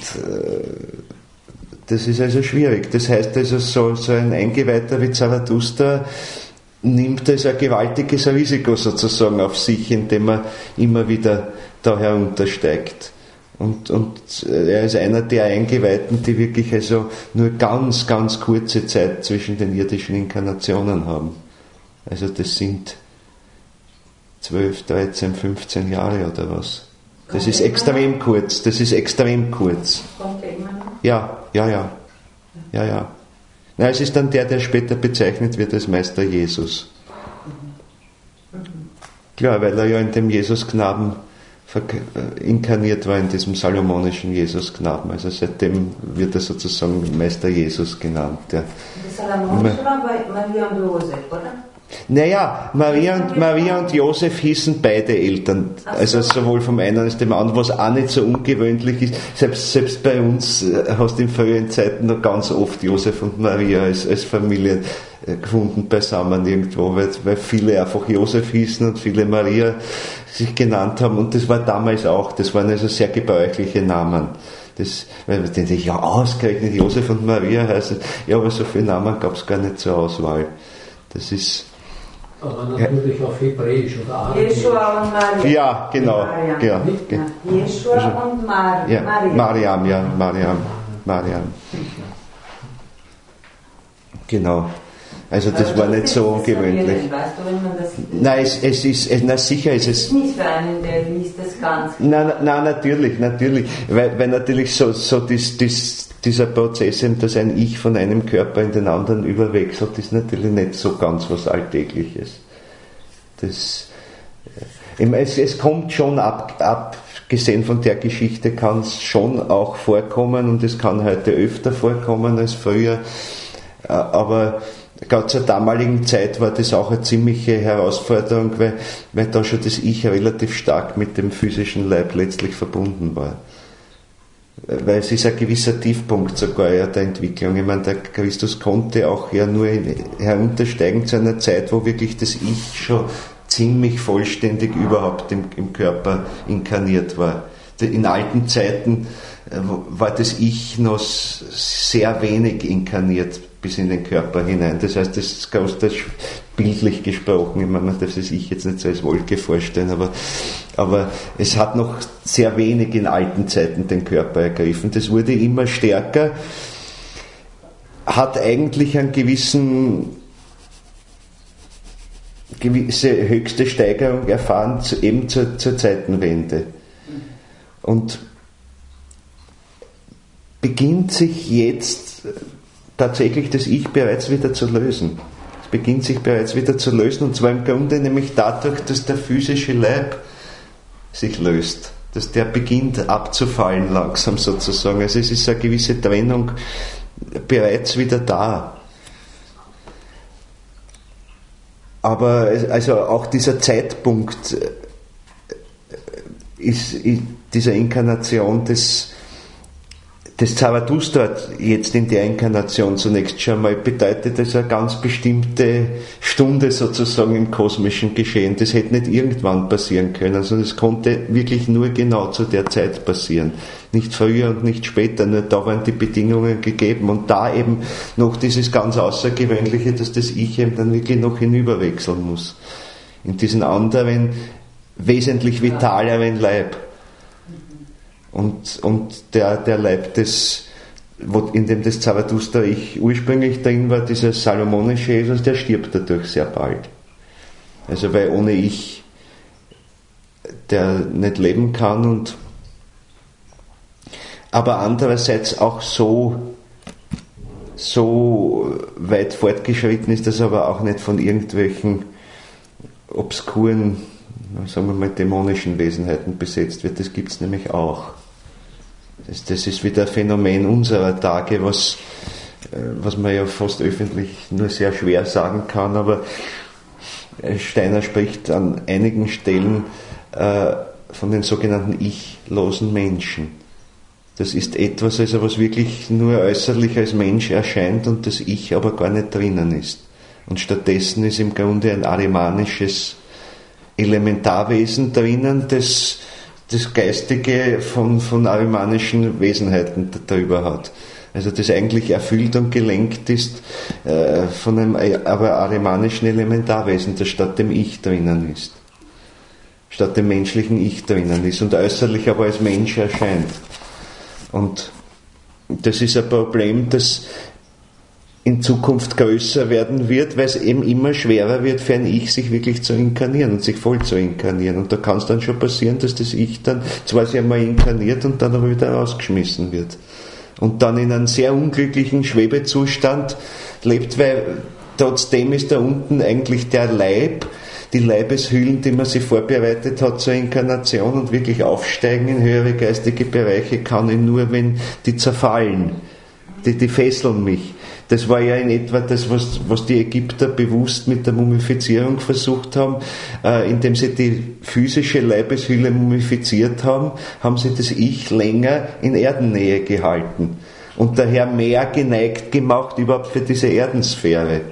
das ist also schwierig. Das heißt also, so ein Eingeweihter wie Zarathustra nimmt also ein gewaltiges Risiko sozusagen auf sich, indem er immer wieder da heruntersteigt. Und er ist einer der Eingeweihten, die wirklich also nur ganz, ganz kurze Zeit zwischen den irdischen Inkarnationen haben. Also das sind 12, 13, 15 Jahre oder was. Das ist extrem kurz. Kommt der immer noch? Ja. Na, es ist dann der später bezeichnet wird als Meister Jesus. Klar, weil er ja in dem Jesusknaben inkarniert war, in diesem salomonischen Jesusknaben. Also seitdem wird er sozusagen Meister Jesus genannt. Ja. Das Salomonische war bei Maria und Josef, oder? Naja, Maria und Josef hießen beide Eltern, also sowohl vom einen als dem anderen, was auch nicht so ungewöhnlich ist. Selbst bei uns hast du in früheren Zeiten noch ganz oft Josef und Maria als Familie gefunden beisammen irgendwo, weil viele einfach Josef hießen und viele Maria sich genannt haben, und das war damals auch, das waren also sehr gebräuchliche Namen. Weil man denkt, ja, ausgerechnet Josef und Maria heißen, ja, aber so viele Namen gab es gar nicht zur Auswahl. Das ist aber natürlich auf Hebräisch oder Arabisch. Jeschua und Maria. Ja, genau. Ja. Jeschua und Maria. Mariam. Genau. Also das war nicht so ungewöhnlich. Weißt du, wenn man das... Nein, es ist, na sicher ist es... Nicht für einen, der liest das ganz... Nein, natürlich. Weil natürlich so dieser Prozess, dass ein Ich von einem Körper in den anderen überwechselt, ist natürlich nicht so ganz was Alltägliches. Es kommt schon abgesehen von der Geschichte, kann es schon auch vorkommen und es kann heute öfter vorkommen als früher, aber gerade zur damaligen Zeit war das auch eine ziemliche Herausforderung, weil da schon das Ich relativ stark mit dem physischen Leib letztlich verbunden war. Weil es ist ein gewisser Tiefpunkt sogar der Entwicklung. Ich meine, der Christus konnte auch ja nur heruntersteigen zu einer Zeit, wo wirklich das Ich schon ziemlich vollständig überhaupt im Körper inkarniert war. In alten Zeiten war das Ich noch sehr wenig inkarniert bis in den Körper hinein. Das heißt, das ist ganz bildlich gesprochen. Ich meine, man darf das Ich jetzt nicht so als Wolke vorstellen, aber es hat noch sehr wenig in alten Zeiten den Körper ergriffen. Das wurde immer stärker, hat eigentlich einen gewisse höchste Steigerung erfahren, eben zur Zeitenwende. Und beginnt sich jetzt tatsächlich das Ich bereits wieder zu lösen. Es beginnt sich bereits wieder zu lösen, und zwar im Grunde nämlich dadurch, dass der physische Leib sich löst, dass der beginnt abzufallen langsam sozusagen. Also es ist eine gewisse Trennung bereits wieder da. Aber also auch dieser Zeitpunkt ist dieser Inkarnation des Zarathustra jetzt in der Inkarnation zunächst schon mal bedeutet, das eine ganz bestimmte Stunde sozusagen im kosmischen Geschehen. Das hätte nicht irgendwann passieren können, sondern es konnte wirklich nur genau zu der Zeit passieren. Nicht früher und nicht später, nur da waren die Bedingungen gegeben und da eben noch dieses ganz Außergewöhnliche, dass das Ich eben dann wirklich noch hinüberwechseln muss. In diesen anderen, wesentlich vitaleren Leib. Und der Leib, in dem das Zarathustra-Ich ursprünglich drin war, dieser salomonische Jesus, der stirbt dadurch sehr bald. Also weil ohne Ich der nicht leben kann, aber andererseits auch so weit fortgeschritten ist, dass er aber auch nicht von irgendwelchen obskuren, sagen wir mal, dämonischen Wesenheiten besetzt wird. Das gibt es nämlich auch. Das ist wieder ein Phänomen unserer Tage, was man ja fast öffentlich nur sehr schwer sagen kann, aber Steiner spricht an einigen Stellen von den sogenannten ich-losen Menschen. Das ist etwas, also was wirklich nur äußerlich als Mensch erscheint und das Ich aber gar nicht drinnen ist. Und stattdessen ist im Grunde ein arimanisches Elementarwesen drinnen, das Geistige von arimanischen Wesenheiten darüber hat. Also das eigentlich erfüllt und gelenkt ist von einem aber arimanischen Elementarwesen, das statt dem Ich drinnen ist. Statt dem menschlichen Ich drinnen ist und äußerlich aber als Mensch erscheint. Und das ist ein Problem, das in Zukunft größer werden wird, weil es eben immer schwerer wird für ein Ich, sich wirklich zu inkarnieren und sich voll zu inkarnieren. Und da kann es dann schon passieren, dass das Ich dann zwar sich einmal inkarniert und dann aber wieder rausgeschmissen wird. Und dann in einem sehr unglücklichen Schwebezustand lebt, weil trotzdem ist da unten eigentlich der Leib, die Leibeshüllen, die man sich vorbereitet hat zur Inkarnation, und wirklich aufsteigen in höhere geistige Bereiche kann ich nur, wenn die zerfallen. Die fesseln mich. Das war ja in etwa das, was die Ägypter bewusst mit der Mumifizierung versucht haben. Indem sie die physische Leibeshülle mumifiziert haben, haben sie das Ich länger in Erdennähe gehalten und daher mehr geneigt gemacht überhaupt für diese Erdensphäre.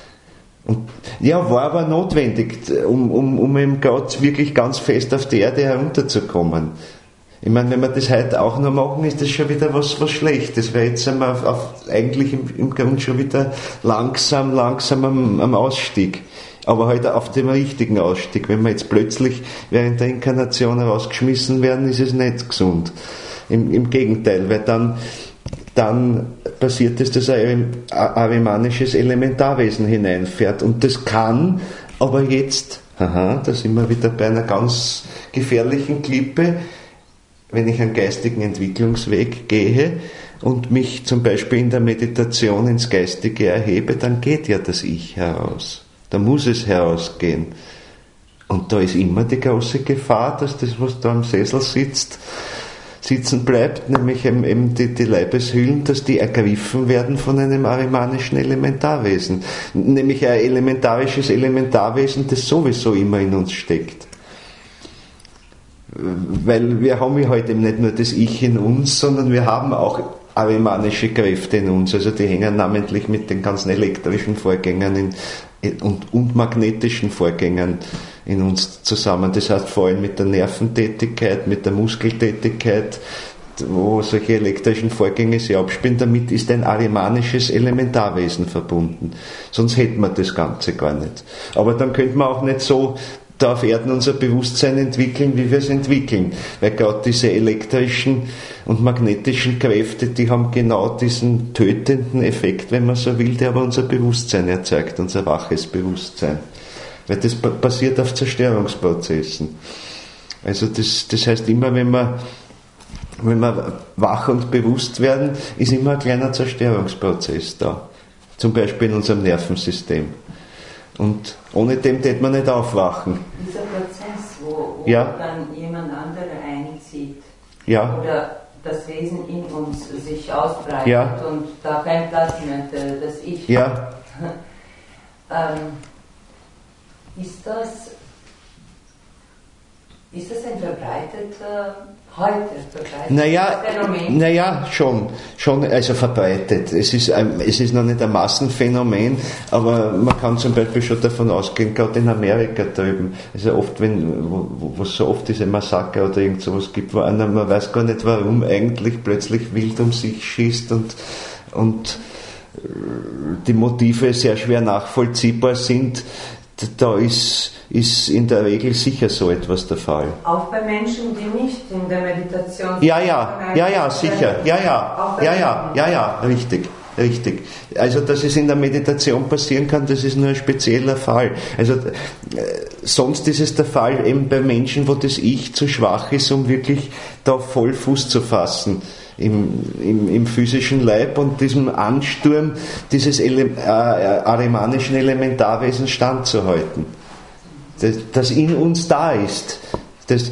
Und ja, war aber notwendig, um eben gerade wirklich ganz fest auf die Erde herunterzukommen. Ich meine, wenn wir das heute auch noch machen, ist das schon wieder was Schlechtes, weil jetzt sind wir eigentlich im Grunde schon wieder langsam am Ausstieg. Aber halt auf dem richtigen Ausstieg. Wenn wir jetzt plötzlich während der Inkarnation rausgeschmissen werden, ist es nicht gesund. Im Gegenteil, weil dann passiert ist, dass ein arimanisches Elementarwesen hineinfährt. Und das kann aber jetzt, da sind wir wieder bei einer ganz gefährlichen Klippe, wenn ich einen geistigen Entwicklungsweg gehe und mich zum Beispiel in der Meditation ins Geistige erhebe, dann geht ja das Ich heraus. Da muss es herausgehen. Und da ist immer die große Gefahr, dass das, was da am Sessel sitzen bleibt, nämlich eben die Leibeshüllen, dass die ergriffen werden von einem arimanischen Elementarwesen. Nämlich ein elementarisches Elementarwesen, das sowieso immer in uns steckt. Weil wir haben ja heute eben nicht nur das Ich in uns, sondern wir haben auch arimanische Kräfte in uns. Also die hängen namentlich mit den ganzen elektrischen Vorgängen und magnetischen Vorgängen in uns zusammen. Das heißt vor allem mit der Nerventätigkeit, mit der Muskeltätigkeit, wo solche elektrischen Vorgänge sich abspielen. Damit ist ein arimanisches Elementarwesen verbunden. Sonst hätten wir das Ganze gar nicht. Aber dann könnte man auch nicht so da auf Erden unser Bewusstsein entwickeln, wie wir es entwickeln. Weil gerade diese elektrischen und magnetischen Kräfte, die haben genau diesen tötenden Effekt, wenn man so will, der aber unser Bewusstsein erzeugt, unser waches Bewusstsein. Weil das basiert auf Zerstörungsprozessen. Also das heißt immer, wenn wir wach und bewusst werden, ist immer ein kleiner Zerstörungsprozess da. Zum Beispiel in unserem Nervensystem. Und ohne dem täte man nicht aufwachen. Dieser Prozess, wo ja. dann jemand andere einzieht, ja. oder das Wesen in uns sich ausbreitet ja. und da kein Platz mehr für das Ich. Ja. Ist das ein verbreitetes Phänomen? Naja, schon, also verbreitet. Es ist noch nicht ein Massenphänomen, aber man kann zum Beispiel schon davon ausgehen, gerade in Amerika drüben, also oft, wo es so oft diese Massaker oder irgend sowas gibt, wo einer, man weiß gar nicht warum, eigentlich plötzlich wild um sich schießt und die Motive sehr schwer nachvollziehbar sind. Da ist in der Regel sicher so etwas der Fall. Auch bei Menschen, die nicht in der Meditation sind? Ja, sicher. Ja, richtig. Also, dass es in der Meditation passieren kann, das ist nur ein spezieller Fall. Also, sonst ist es der Fall eben bei Menschen, wo das Ich zu schwach ist, um wirklich da voll Fuß zu fassen. Im physischen Leib und diesem Ansturm dieses arimanischen Elementarwesens standzuhalten, das in uns da ist. Das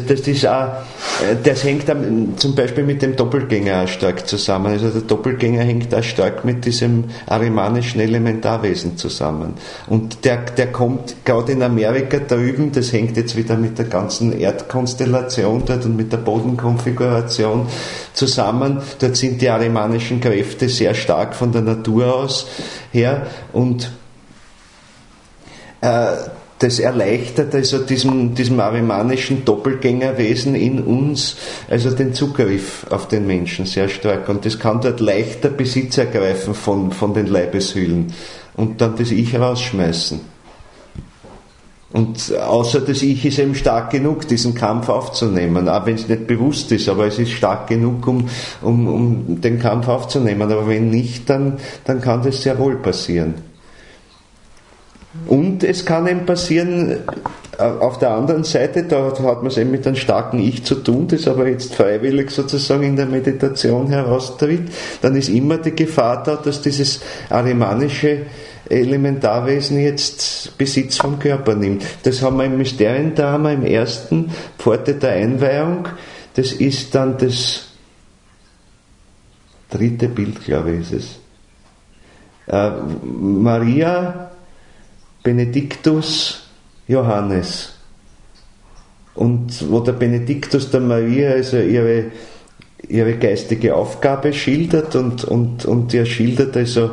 hängt zum Beispiel mit dem Doppelgänger auch stark zusammen. Also der Doppelgänger hängt auch stark mit diesem arimanischen Elementarwesen zusammen. Und der kommt gerade in Amerika drüben, das hängt jetzt wieder mit der ganzen Erdkonstellation dort und mit der Bodenkonfiguration zusammen. Dort sind die arimanischen Kräfte sehr stark von der Natur aus her und das erleichtert also diesem arimanischen Doppelgängerwesen in uns, also den Zugriff auf den Menschen sehr stark. Und das kann dort leichter Besitz ergreifen von den Leibeshüllen und dann das Ich rausschmeißen. Und außer das Ich ist eben stark genug, diesen Kampf aufzunehmen, auch wenn es nicht bewusst ist, aber es ist stark genug, um den Kampf aufzunehmen. Aber wenn nicht, dann kann das sehr wohl passieren. Und es kann eben passieren, auf der anderen Seite, da hat man es eben mit einem starken Ich zu tun, das aber jetzt freiwillig sozusagen in der Meditation heraustritt, dann ist immer die Gefahr da, dass dieses arimanische Elementarwesen jetzt Besitz vom Körper nimmt. Das haben wir im Mysteriendrama im ersten, Pforte der Einweihung, das ist dann das dritte Bild, glaube ich, ist es. Maria, Benediktus, Johannes. Und wo der Benediktus der Maria also ihre geistige Aufgabe schildert und ihr schildert also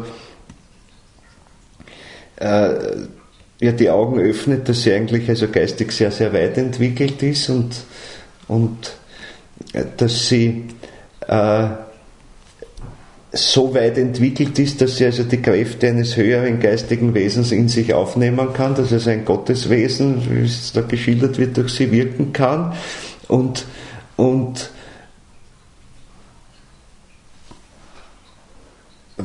ihr die Augen öffnet, dass sie eigentlich also geistig sehr, sehr weit entwickelt ist und dass sie so weit entwickelt ist, dass sie also die Kräfte eines höheren geistigen Wesens in sich aufnehmen kann, dass also ein Gotteswesen, wie es da geschildert wird, durch sie wirken kann und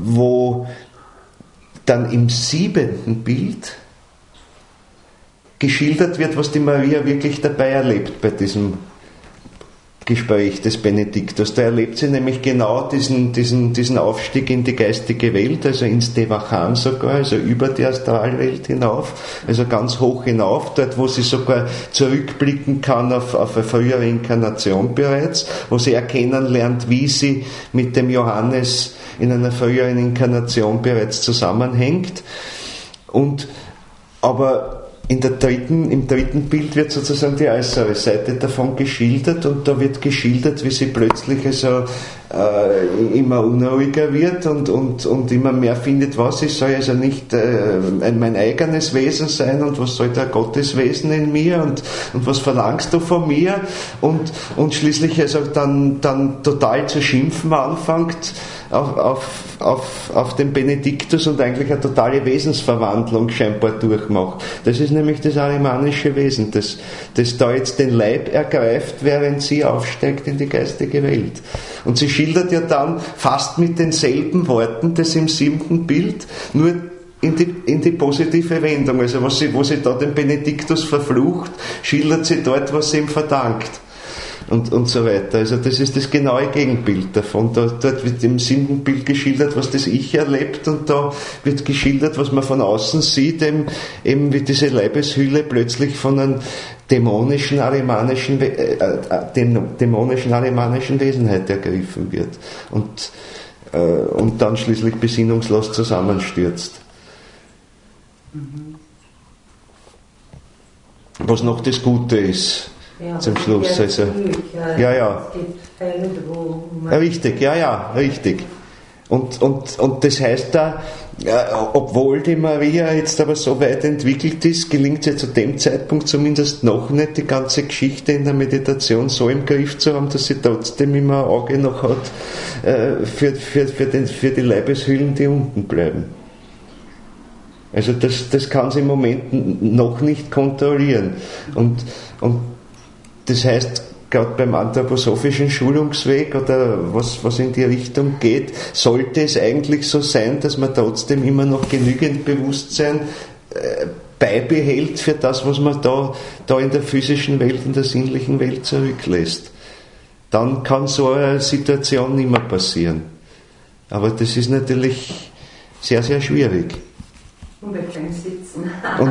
wo dann im 7. Bild geschildert wird, was die Maria wirklich dabei erlebt bei diesem Gespräch des Benediktus. Da erlebt sie nämlich genau diesen Aufstieg in die geistige Welt, also ins Devachan sogar, also über die Astralwelt hinauf, also ganz hoch hinauf, dort wo sie sogar zurückblicken kann auf eine frühere Inkarnation bereits, wo sie erkennen lernt, wie sie mit dem Johannes in einer früheren Inkarnation bereits zusammenhängt. Aber im dritten Bild wird sozusagen die äußere Seite davon geschildert, und da wird geschildert, wie sie plötzlich also immer unruhiger wird und immer mehr findet, was ich soll also nicht mein eigenes Wesen sein, und was soll der Gotteswesen in mir, und was verlangst du von mir, und schließlich also dann total zu schimpfen anfängt auf den Benediktus und eigentlich eine totale Wesensverwandlung scheinbar durchmacht. Das ist nämlich das arimanische Wesen, das da jetzt den Leib ergreift, während sie aufsteigt in die geistige Welt. Und sie schildert ja dann fast mit denselben Worten das im 7. Bild, nur in die positive Wendung. Also wo sie da den Benediktus verflucht, schildert sie dort, was sie ihm verdankt. Und so weiter. Also das ist das genaue Gegenbild davon. Dort wird im 7. Bild geschildert, was das Ich erlebt, und da wird geschildert, was man von außen sieht, eben wie diese Leibeshülle plötzlich von einem dämonischen arimanischen Wesenheit ergriffen wird und dann schließlich besinnungslos zusammenstürzt. Was noch das Gute ist. Ja, zum Schluss. Also, ja. Es gibt Fälle, wo man richtig. Und das heißt da, obwohl die Maria jetzt aber so weit entwickelt ist, gelingt es ihr zu dem Zeitpunkt zumindest noch nicht, die ganze Geschichte in der Meditation so im Griff zu haben, dass sie trotzdem immer ein Auge noch hat für die Leibeshüllen, die unten bleiben. Also das kann sie im Moment noch nicht kontrollieren. Und das heißt, gerade beim anthroposophischen Schulungsweg oder was in die Richtung geht, sollte es eigentlich so sein, dass man trotzdem immer noch genügend Bewusstsein beibehält für das, was man da in der physischen Welt, in der sinnlichen Welt zurücklässt. Dann kann so eine Situation nicht mehr passieren. Aber das ist natürlich sehr, sehr schwierig. Unbequem sitzen.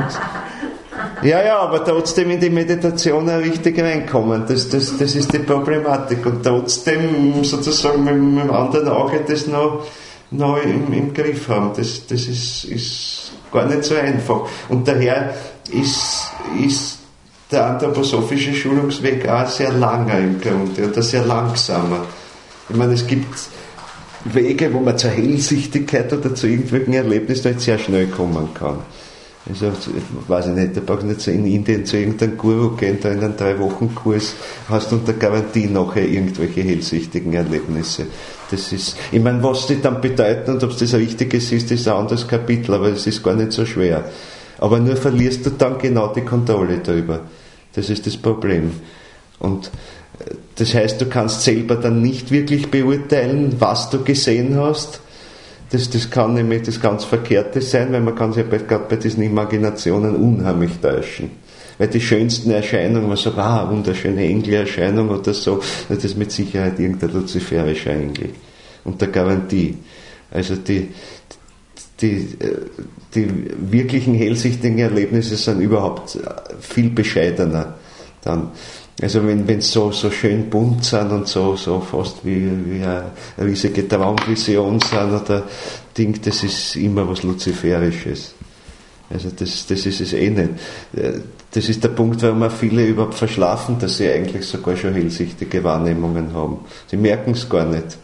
Ja, aber trotzdem in die Meditation auch richtig reinkommen. Das ist die Problematik. Und trotzdem sozusagen mit dem anderen Auge das noch im Griff haben. Das ist gar nicht so einfach. Und daher ist der anthroposophische Schulungsweg auch sehr langer im Grunde oder sehr langsamer. Ich meine, es gibt Wege, wo man zur Hellsichtigkeit oder zu irgendwelchen Erlebnissen halt sehr schnell kommen kann. Also, weiß ich nicht, da brauchst du nicht so in Indien zu irgendeinem Guru gehen, da in einem 3-Wochen-Kurs hast du unter Garantie nachher irgendwelche hellsichtigen Erlebnisse. Das ist, ich meine, was die dann bedeuten und ob es das Richtiges ist ein anderes Kapitel, aber es ist gar nicht so schwer. Aber nur verlierst du dann genau die Kontrolle darüber. Das ist das Problem. Und das heißt, du kannst selber dann nicht wirklich beurteilen, was du gesehen hast. Das kann nämlich das ganz Verkehrte sein, weil man kann sich ja gerade bei diesen Imaginationen unheimlich täuschen. Weil die schönsten Erscheinungen, man sagt, wunderschöne Engelerscheinung oder so, das ist mit Sicherheit irgendein luziferischer Engel. Unter Garantie. Also die wirklichen hellsichtigen Erlebnisse sind überhaupt viel bescheidener dann. Also wenn es so schön bunt sind und so fast wie eine riesige Traumvision sind oder Ding, das ist immer was Luziferisches. Also das ist es eh nicht. Das ist der Punkt, warum auch viele überhaupt verschlafen, dass sie eigentlich sogar schon hellsichtige Wahrnehmungen haben. Sie merken es gar nicht.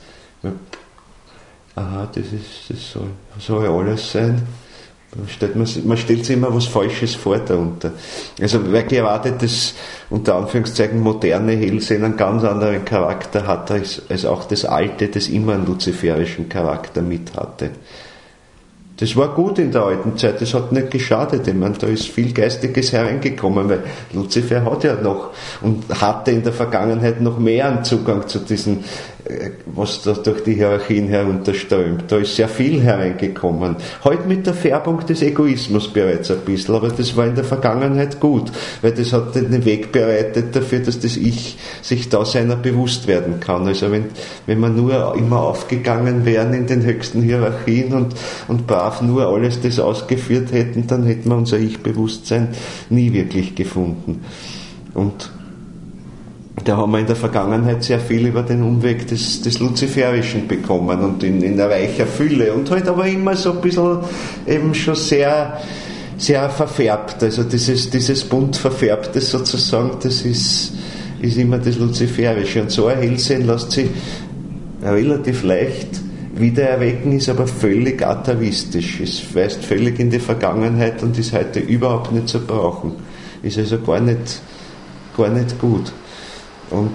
Das soll alles sein. Man stellt sich immer was Falsches vor darunter. Also weil gerade das unter Anführungszeichen moderne Hellsehen einen ganz anderen Charakter hat, als auch das alte, das immer einen luziferischen Charakter mit hatte. Das war gut in der alten Zeit, das hat nicht geschadet. Ich meine, da ist viel Geistiges hereingekommen, weil Luzifer hat ja noch und hatte in der Vergangenheit noch mehr einen Zugang zu diesen was da durch die Hierarchien herunterströmt. Da ist sehr viel hereingekommen. Heute mit der Färbung des Egoismus bereits ein bisschen, aber das war in der Vergangenheit gut, weil das hat den Weg bereitet dafür, dass das Ich sich da seiner bewusst werden kann. Also wenn wir nur immer aufgegangen wären in den höchsten Hierarchien und brav nur alles das ausgeführt hätten, dann hätten wir unser Ich-Bewusstsein nie wirklich gefunden. Und da haben wir in der Vergangenheit sehr viel über den Umweg des Luziferischen bekommen und in reicher Fülle und halt aber immer so ein bisschen eben schon sehr, sehr verfärbt. Also dieses bunt verfärbte sozusagen, das ist immer das Luziferische. Und so ein Hellsehen lässt sich relativ leicht wiedererwecken, ist aber völlig atavistisch. Es weist völlig in die Vergangenheit und ist heute überhaupt nicht zu brauchen. Ist also gar nicht gut. Und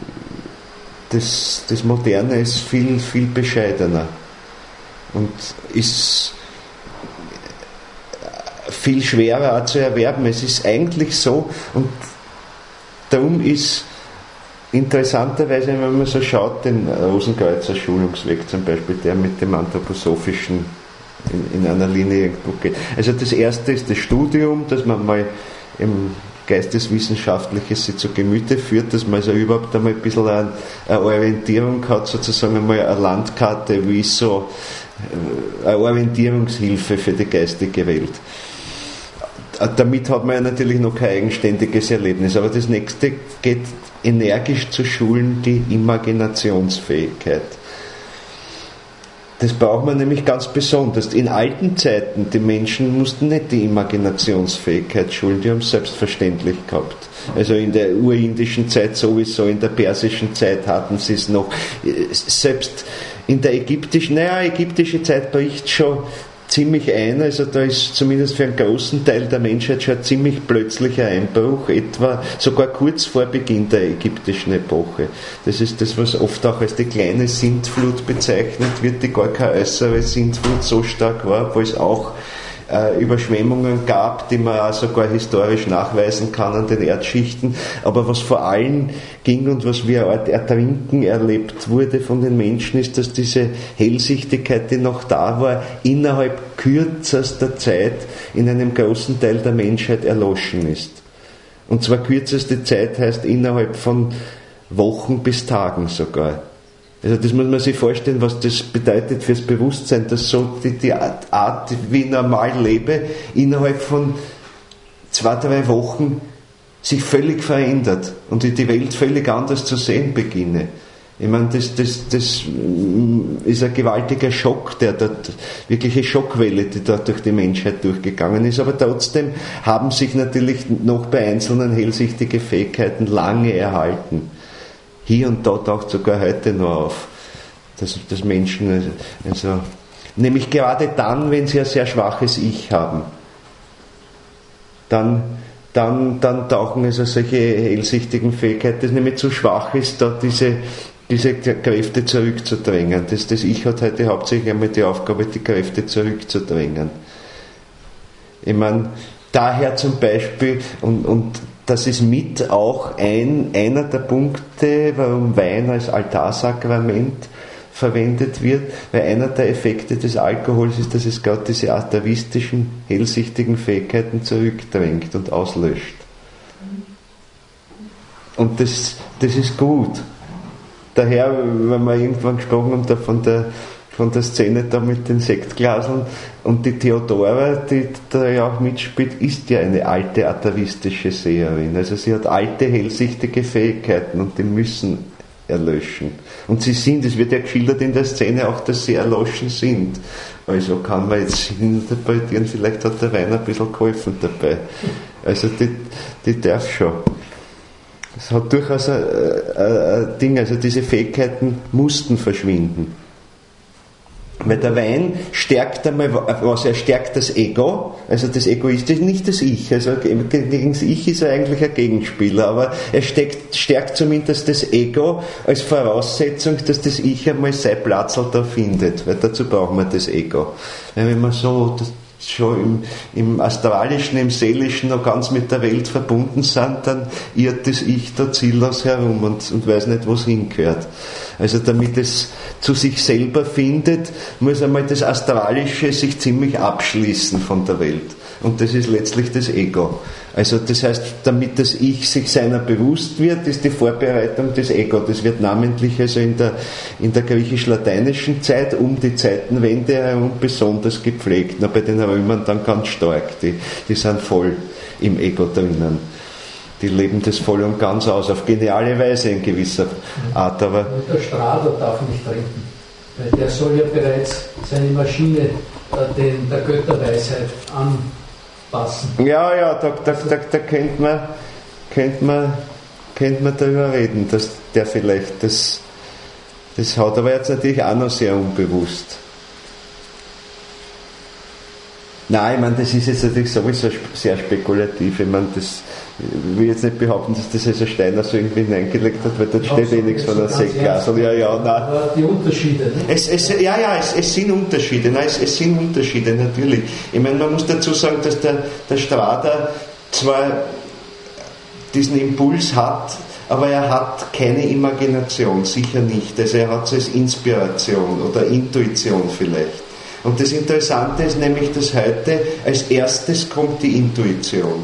das Moderne ist viel, viel bescheidener und ist viel schwerer auch zu erwerben. Es ist eigentlich so, und darum ist interessanterweise, wenn man so schaut, den Rosenkreuzer Schulungsweg zum Beispiel, der mit dem Anthroposophischen in einer Linie irgendwo geht. Also das erste ist das Studium, dass man mal im Geisteswissenschaftliches sich zu Gemüte führt, dass man also überhaupt einmal ein bisschen eine Orientierung hat, sozusagen einmal eine Landkarte, wie so eine Orientierungshilfe für die geistige Welt. Damit hat man ja natürlich noch kein eigenständiges Erlebnis, aber das nächste geht energisch zu schulen, die Imaginationsfähigkeit. Das braucht man nämlich ganz besonders. In alten Zeiten, die Menschen mussten nicht die Imaginationsfähigkeit schulen, die haben es selbstverständlich gehabt. Also in der urindischen Zeit sowieso, in der persischen Zeit hatten sie es noch. Selbst in der ägyptische Zeit bricht schon ziemlich ein, also da ist zumindest für einen großen Teil der Menschheit schon ein ziemlich plötzlicher Einbruch, etwa sogar kurz vor Beginn der ägyptischen Epoche. Das ist das, was oft auch als die kleine Sintflut bezeichnet wird, die gar keine äußere Sintflut so stark war, obwohl es auch Überschwemmungen gab, die man auch sogar historisch nachweisen kann an den Erdschichten, aber was vor allem ging und was wie eine Art Ertrinken erlebt wurde von den Menschen, ist, dass diese Hellsichtigkeit, die noch da war, innerhalb kürzester Zeit in einem großen Teil der Menschheit erloschen ist. Und zwar kürzeste Zeit heißt innerhalb von Wochen bis Tagen sogar. Also das muss man sich vorstellen, was das bedeutet fürs Bewusstsein, dass so die Art, wie ich normal lebe, innerhalb von 2-3 Wochen sich völlig verändert und ich die Welt völlig anders zu sehen beginne. Ich meine, das ist ein gewaltiger Schock, wirkliche Schockwelle, die da durch die Menschheit durchgegangen ist, aber trotzdem haben sich natürlich noch bei einzelnen hellsichtige Fähigkeiten lange erhalten. Hier und da taucht sogar heute noch auf, dass Menschen, also, nämlich gerade dann, wenn sie ein sehr schwaches Ich haben, dann tauchen also solche hellsichtigen Fähigkeiten, das nämlich zu schwach ist, da diese Kräfte zurückzudrängen. Das Ich hat heute hauptsächlich einmal die Aufgabe, die Kräfte zurückzudrängen. Ich meine, daher zum Beispiel, und das ist mit auch einer der Punkte, warum Wein als Altarsakrament verwendet wird, weil einer der Effekte des Alkohols ist, dass es gerade diese atavistischen, hellsichtigen Fähigkeiten zurückdrängt und auslöscht. Und das ist gut. Daher, wenn wir irgendwann gesprochen haben, von der Szene da mit den Sektglaseln, und die Theodora, die da ja auch mitspielt, ist ja eine alte atavistische Seherin. Also sie hat alte hellsichtige Fähigkeiten und die müssen erlöschen. Und sie es wird ja geschildert in der Szene auch, dass sie erloschen sind. Also kann man jetzt interpretieren, vielleicht hat der Wein ein bisschen geholfen dabei. Also die darf schon. Es hat durchaus ein Ding, also diese Fähigkeiten mussten verschwinden. Weil der Wein stärkt einmal was, er stärkt das Ego, also das Egoistische, nicht das Ich. Also gegen das Ich ist er eigentlich ein Gegenspieler, aber er stärkt zumindest das Ego als Voraussetzung, dass das Ich einmal sein Platzl da findet, weil dazu braucht man das Ego. Weil wenn man so schon im Astralischen, im Seelischen noch ganz mit der Welt verbunden sind, dann irrt das Ich da ziellos herum und weiß nicht, wo es hingehört. Also damit es zu sich selber findet, muss einmal das Astralische sich ziemlich abschließen von der Welt. Und das ist letztlich das Ego. Also das heißt, damit das Ich sich seiner bewusst wird, ist die Vorbereitung des Ego. Das wird namentlich also in der griechisch-lateinischen Zeit um die Zeitenwende herum besonders gepflegt. Na, bei den Römern dann ganz stark. Die sind voll im Ego drinnen. Die leben das voll und ganz aus, auf geniale Weise in gewisser Art. Aber der Strader darf nicht trinken, weil der soll ja bereits seine Maschine der Götterweisheit anpassen. Ja, da könnte man darüber reden, dass der vielleicht das hat, aber jetzt natürlich auch noch sehr unbewusst. Nein, ich meine, das ist jetzt natürlich sowieso sehr spekulativ. Ich meine, ich will jetzt nicht behaupten, dass das also Steiner so irgendwie hineingelegt hat, weil dort steht eh nichts von einer Sektglas. Aber die Unterschiede, ne? Es sind Unterschiede. Nein, es sind Unterschiede, natürlich. Ich meine, man muss dazu sagen, dass der Strader zwar diesen Impuls hat, aber er hat keine Imagination, sicher nicht. Also er hat es als Inspiration oder Intuition vielleicht. Und das Interessante ist nämlich, dass heute als erstes kommt die Intuition.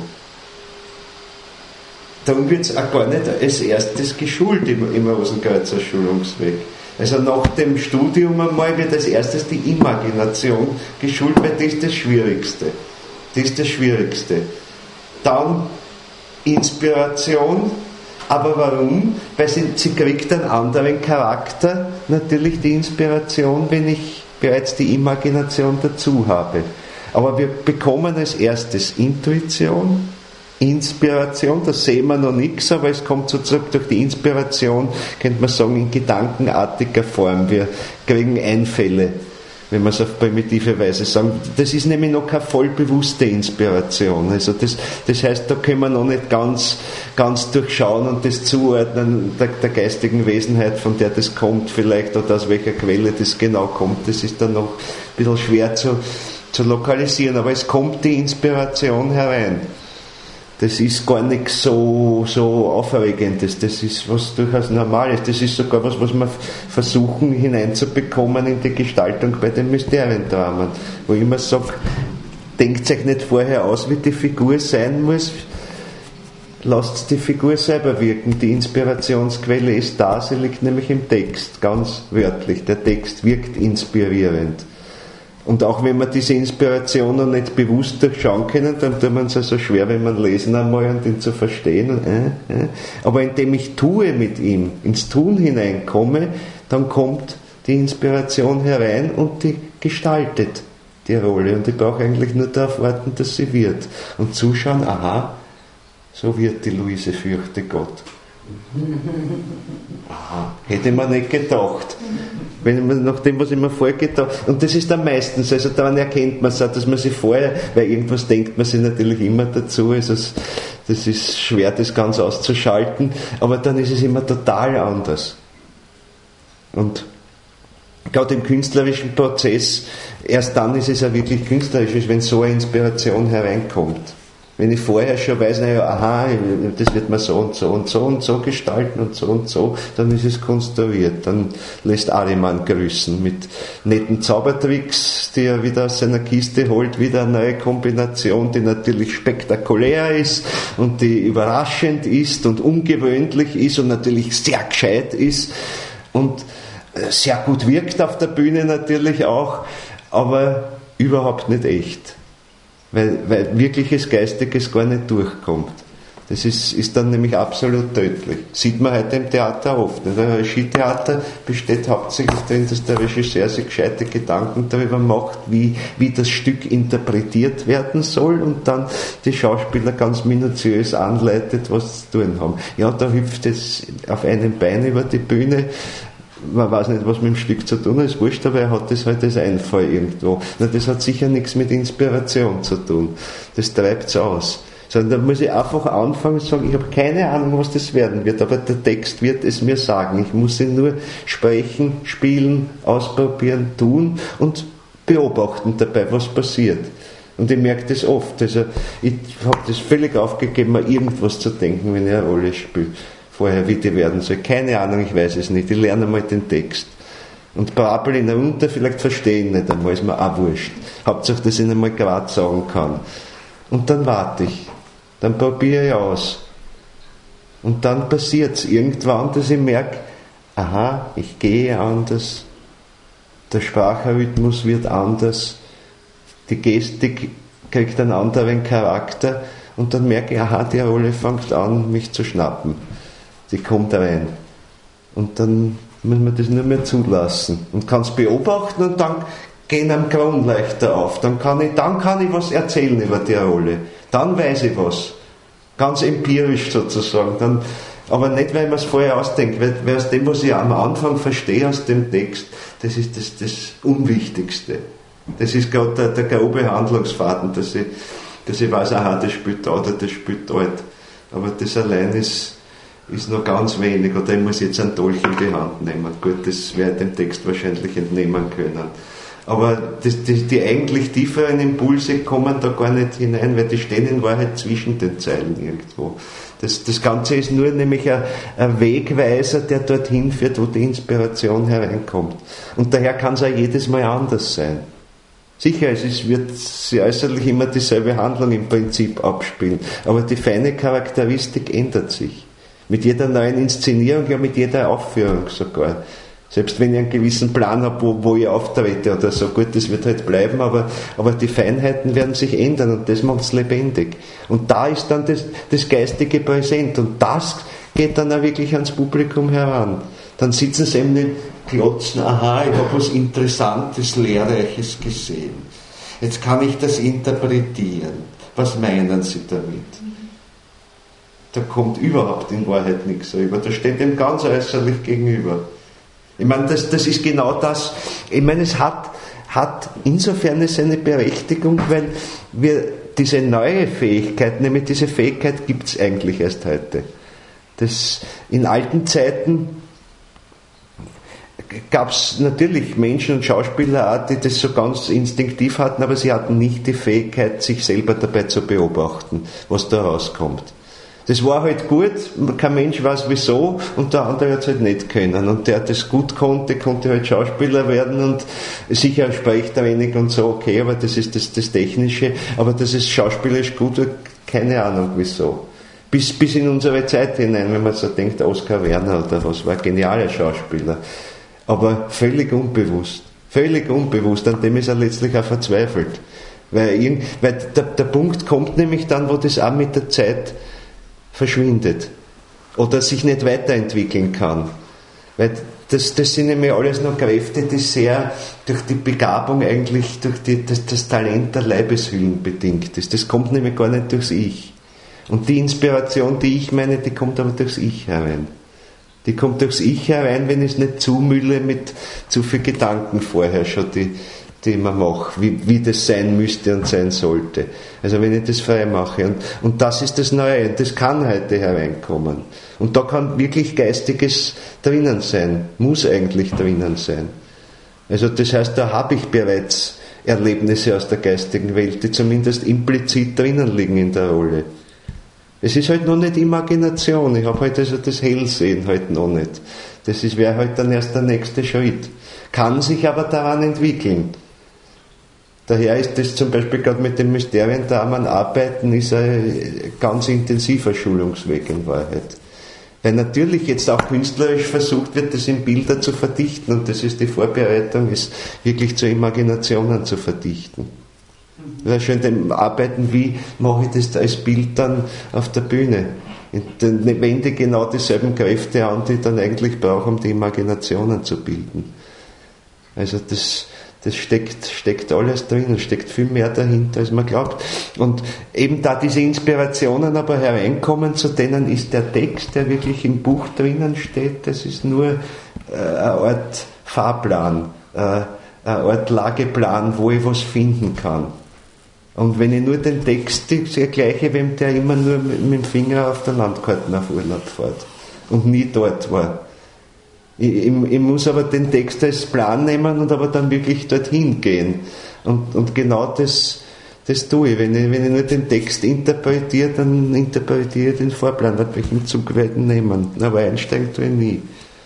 Darum wird es auch gar nicht als erstes geschult im Rosenkreuzer Schulungsweg. Also nach dem Studium einmal wird als erstes die Imagination geschult, weil das ist das Schwierigste. Das ist das Schwierigste. Dann Inspiration. Aber warum? Weil sie kriegt einen anderen Charakter, natürlich die Inspiration, wenn ich bereits die Imagination dazu habe. Aber wir bekommen als erstes Intuition, Inspiration, da sehen wir noch nichts, aber es kommt sozusagen durch die Inspiration, könnte man sagen, in gedankenartiger Form. Wir kriegen Einfälle, wenn wir es auf primitive Weise sagen. Das ist nämlich noch keine vollbewusste Inspiration. Also das heißt, da können wir noch nicht ganz durchschauen und das zuordnen der geistigen Wesenheit, von der das kommt vielleicht, oder aus welcher Quelle das genau kommt. Das ist dann noch ein bisschen schwer zu lokalisieren, aber es kommt die Inspiration herein. Das ist gar nichts so Aufregendes, das ist was durchaus Normales, das ist sogar was wir versuchen hineinzubekommen in die Gestaltung bei den Mysteriendramen, wo ich immer sage, denkt euch nicht vorher aus, wie die Figur sein muss, lasst die Figur selber wirken, die Inspirationsquelle ist da, sie liegt nämlich im Text, ganz wörtlich, der Text wirkt inspirierend. Und auch wenn wir diese Inspiration noch nicht bewusst durchschauen können, dann tut man es also schwer, wenn man lesen einmal und ihn zu verstehen. Aber indem ich tue mit ihm, ins Tun hineinkomme, dann kommt die Inspiration herein und die gestaltet die Rolle. Und ich brauche eigentlich nur darauf warten, dass sie wird. Und zuschauen, aha, so wird die Luise, fürchte Gott. Aha, hätte man nicht gedacht. Nach dem, was ich mir vorher gedacht habe. Und das ist dann meistens, also daran erkennt man es auch, dass man sich vorher, weil irgendwas denkt man sich natürlich immer dazu, also das ist schwer, das ganz auszuschalten, aber dann ist es immer total anders. Und gerade im künstlerischen Prozess, erst dann ist es ja wirklich künstlerisch, wenn so eine Inspiration hereinkommt. Wenn ich vorher schon weiß, aha, das wird man so und so und so und so gestalten und so, dann ist es konstruiert. Dann lässt Ariman grüßen mit netten Zaubertricks, die er wieder aus seiner Kiste holt, wieder eine neue Kombination, die natürlich spektakulär ist und die überraschend ist und ungewöhnlich ist und natürlich sehr gescheit ist und sehr gut wirkt auf der Bühne natürlich auch, aber überhaupt nicht echt. Weil wirkliches Geistiges gar nicht durchkommt. Das ist dann nämlich absolut tödlich. Sieht man heute im Theater oft. Ein Regietheater besteht hauptsächlich darin, dass der Regisseur sich gescheite Gedanken darüber macht, wie das Stück interpretiert werden soll und dann die Schauspieler ganz minutiös anleitet, was sie zu tun haben. Ja, da hüpft es auf einem Bein über die Bühne. Man weiß nicht, was mit dem Stück zu tun hat, ist wurscht, aber er hat das halt als Einfall irgendwo. Na, das hat sicher nichts mit Inspiration zu tun. Das treibt es aus. Sondern da muss ich einfach anfangen und sagen, ich habe keine Ahnung, was das werden wird, aber der Text wird es mir sagen. Ich muss ihn nur sprechen, spielen, ausprobieren, tun und beobachten dabei, was passiert. Und ich merke das oft. Also ich habe das völlig aufgegeben, mir irgendwas zu denken, wenn ich eine Rolle spiele. Vorher, wie die werden soll. Keine Ahnung, ich weiß es nicht. Ich lerne mal den Text. Und brabbel ihn runter, vielleicht verstehe ich ihn nicht einmal, ist mir auch wurscht. Hauptsache, dass ich ihn einmal gerade sagen kann. Und dann warte ich. Dann probiere ich aus. Und dann passiert es irgendwann, dass ich merke, aha, ich gehe anders, der Sprachrhythmus wird anders, die Gestik kriegt einen anderen Charakter und dann merke ich, aha, die Rolle fängt an, mich zu schnappen. Die kommt rein. Und dann muss man das nur mehr zulassen und kann es beobachten und dann gehen am Grund leichter auf. Dann kann ich was erzählen über die Rolle. Dann weiß ich was. Ganz empirisch sozusagen. Aber nicht, weil man es vorher ausdenkt, weil aus dem, was ich am Anfang verstehe aus dem Text, das ist das Unwichtigste. Das ist gerade der grobe Handlungsfaden, dass ich weiß, aha, das spielt da oder das spielt dort. Aber das allein ist noch ganz wenig, oder ich muss jetzt einen Dolch in die Hand nehmen. Gut, das werde ich dem Text wahrscheinlich entnehmen können. Aber die eigentlich tieferen Impulse kommen da gar nicht hinein, weil die stehen in Wahrheit zwischen den Zeilen irgendwo. Das Ganze ist nur nämlich ein Wegweiser, der dorthin führt, wo die Inspiration hereinkommt. Und daher kann es auch jedes Mal anders sein. Sicher, wird sie äußerlich immer dieselbe Handlung im Prinzip abspielen, aber die feine Charakteristik ändert sich. Mit jeder neuen Inszenierung, ja mit jeder Aufführung sogar. Selbst wenn ich einen gewissen Plan habe, wo ich auftrete oder so, gut, das wird halt bleiben, aber die Feinheiten werden sich ändern und das macht es lebendig. Und da ist dann das Geistige präsent und das geht dann auch wirklich ans Publikum heran. Dann sitzen sie eben nicht klotzen, aha, ich habe was Interessantes, Lehrreiches gesehen. Jetzt kann ich das interpretieren. Was meinen Sie damit? Da kommt überhaupt in Wahrheit nichts rüber. Da steht dem ganz äußerlich gegenüber. Ich meine, das ist genau das. Ich meine, es hat insofern seine Berechtigung, weil wir diese neue Fähigkeit, nämlich diese Fähigkeit gibt es eigentlich erst heute. In alten Zeiten gab es natürlich Menschen und Schauspieler auch, die das so ganz instinktiv hatten, aber sie hatten nicht die Fähigkeit, sich selber dabei zu beobachten, was da rauskommt. Das war halt gut, kein Mensch weiß wieso und der andere hat es halt nicht können. Und der das gut konnte halt Schauspieler werden und sicher spricht er wenig und so, okay, aber das ist das Technische, aber das ist schauspielerisch gut, keine Ahnung wieso. Bis in unsere Zeit hinein, wenn man so denkt, Oskar Werner oder was, war ein genialer Schauspieler. Aber völlig unbewusst, an dem ist er letztlich auch verzweifelt. Weil der Punkt kommt nämlich dann, wo das auch mit der Zeit verschwindet oder sich nicht weiterentwickeln kann. Weil das sind nämlich alles noch Kräfte, die sehr durch die Begabung eigentlich, durch das Talent der Leibeshüllen bedingt ist. Das kommt nämlich gar nicht durchs Ich. Und die Inspiration, die ich meine, die kommt aber durchs Ich herein. Die kommt durchs Ich herein, wenn ich es nicht zumülle mit zu viel Gedanken vorher schon, die man macht, wie das sein müsste und sein sollte. Also wenn ich das frei mache. Und das ist das Neue, und das kann heute hereinkommen. Und da kann wirklich Geistiges drinnen sein, muss eigentlich drinnen sein. Also das heißt, da habe ich bereits Erlebnisse aus der geistigen Welt, die zumindest implizit drinnen liegen in der Rolle. Es ist halt noch nicht Imagination, ich habe halt also das Hellsehen halt noch nicht. Das wäre halt dann erst der nächste Schritt. Kann sich aber daran entwickeln. Daher ist das zum Beispiel gerade mit den Mysteriendramen arbeiten, ist ein ganz intensiver Schulungsweg in Wahrheit. Weil natürlich jetzt auch künstlerisch versucht wird, das in Bilder zu verdichten und das ist die Vorbereitung, ist wirklich zu Imaginationen zu verdichten. Das ist schon dem Arbeiten, wie mache ich das als Bild dann auf der Bühne. Dann wende genau dieselben Kräfte an, die ich dann eigentlich brauche, um die Imaginationen zu bilden. Also das steckt alles drin, steckt viel mehr dahinter, als man glaubt. Und eben da diese Inspirationen aber hereinkommen, zu denen ist der Text, der wirklich im Buch drinnen steht, das ist nur eine Art Fahrplan, eine Art Lageplan, wo ich was finden kann. Und wenn ich nur den Text gleiche, wem der immer nur mit dem Finger auf der Landkarte auf Urlaub fährt und nie dort war. Ich muss aber den Text als Plan nehmen und aber dann wirklich dorthin gehen. Und genau das Das tue ich. Wenn ich nur den Text interpretiere, dann interpretiere ich den Fahrplan, dann welchen Zug werde ich nehmen. Aber einsteigen tue ich nie.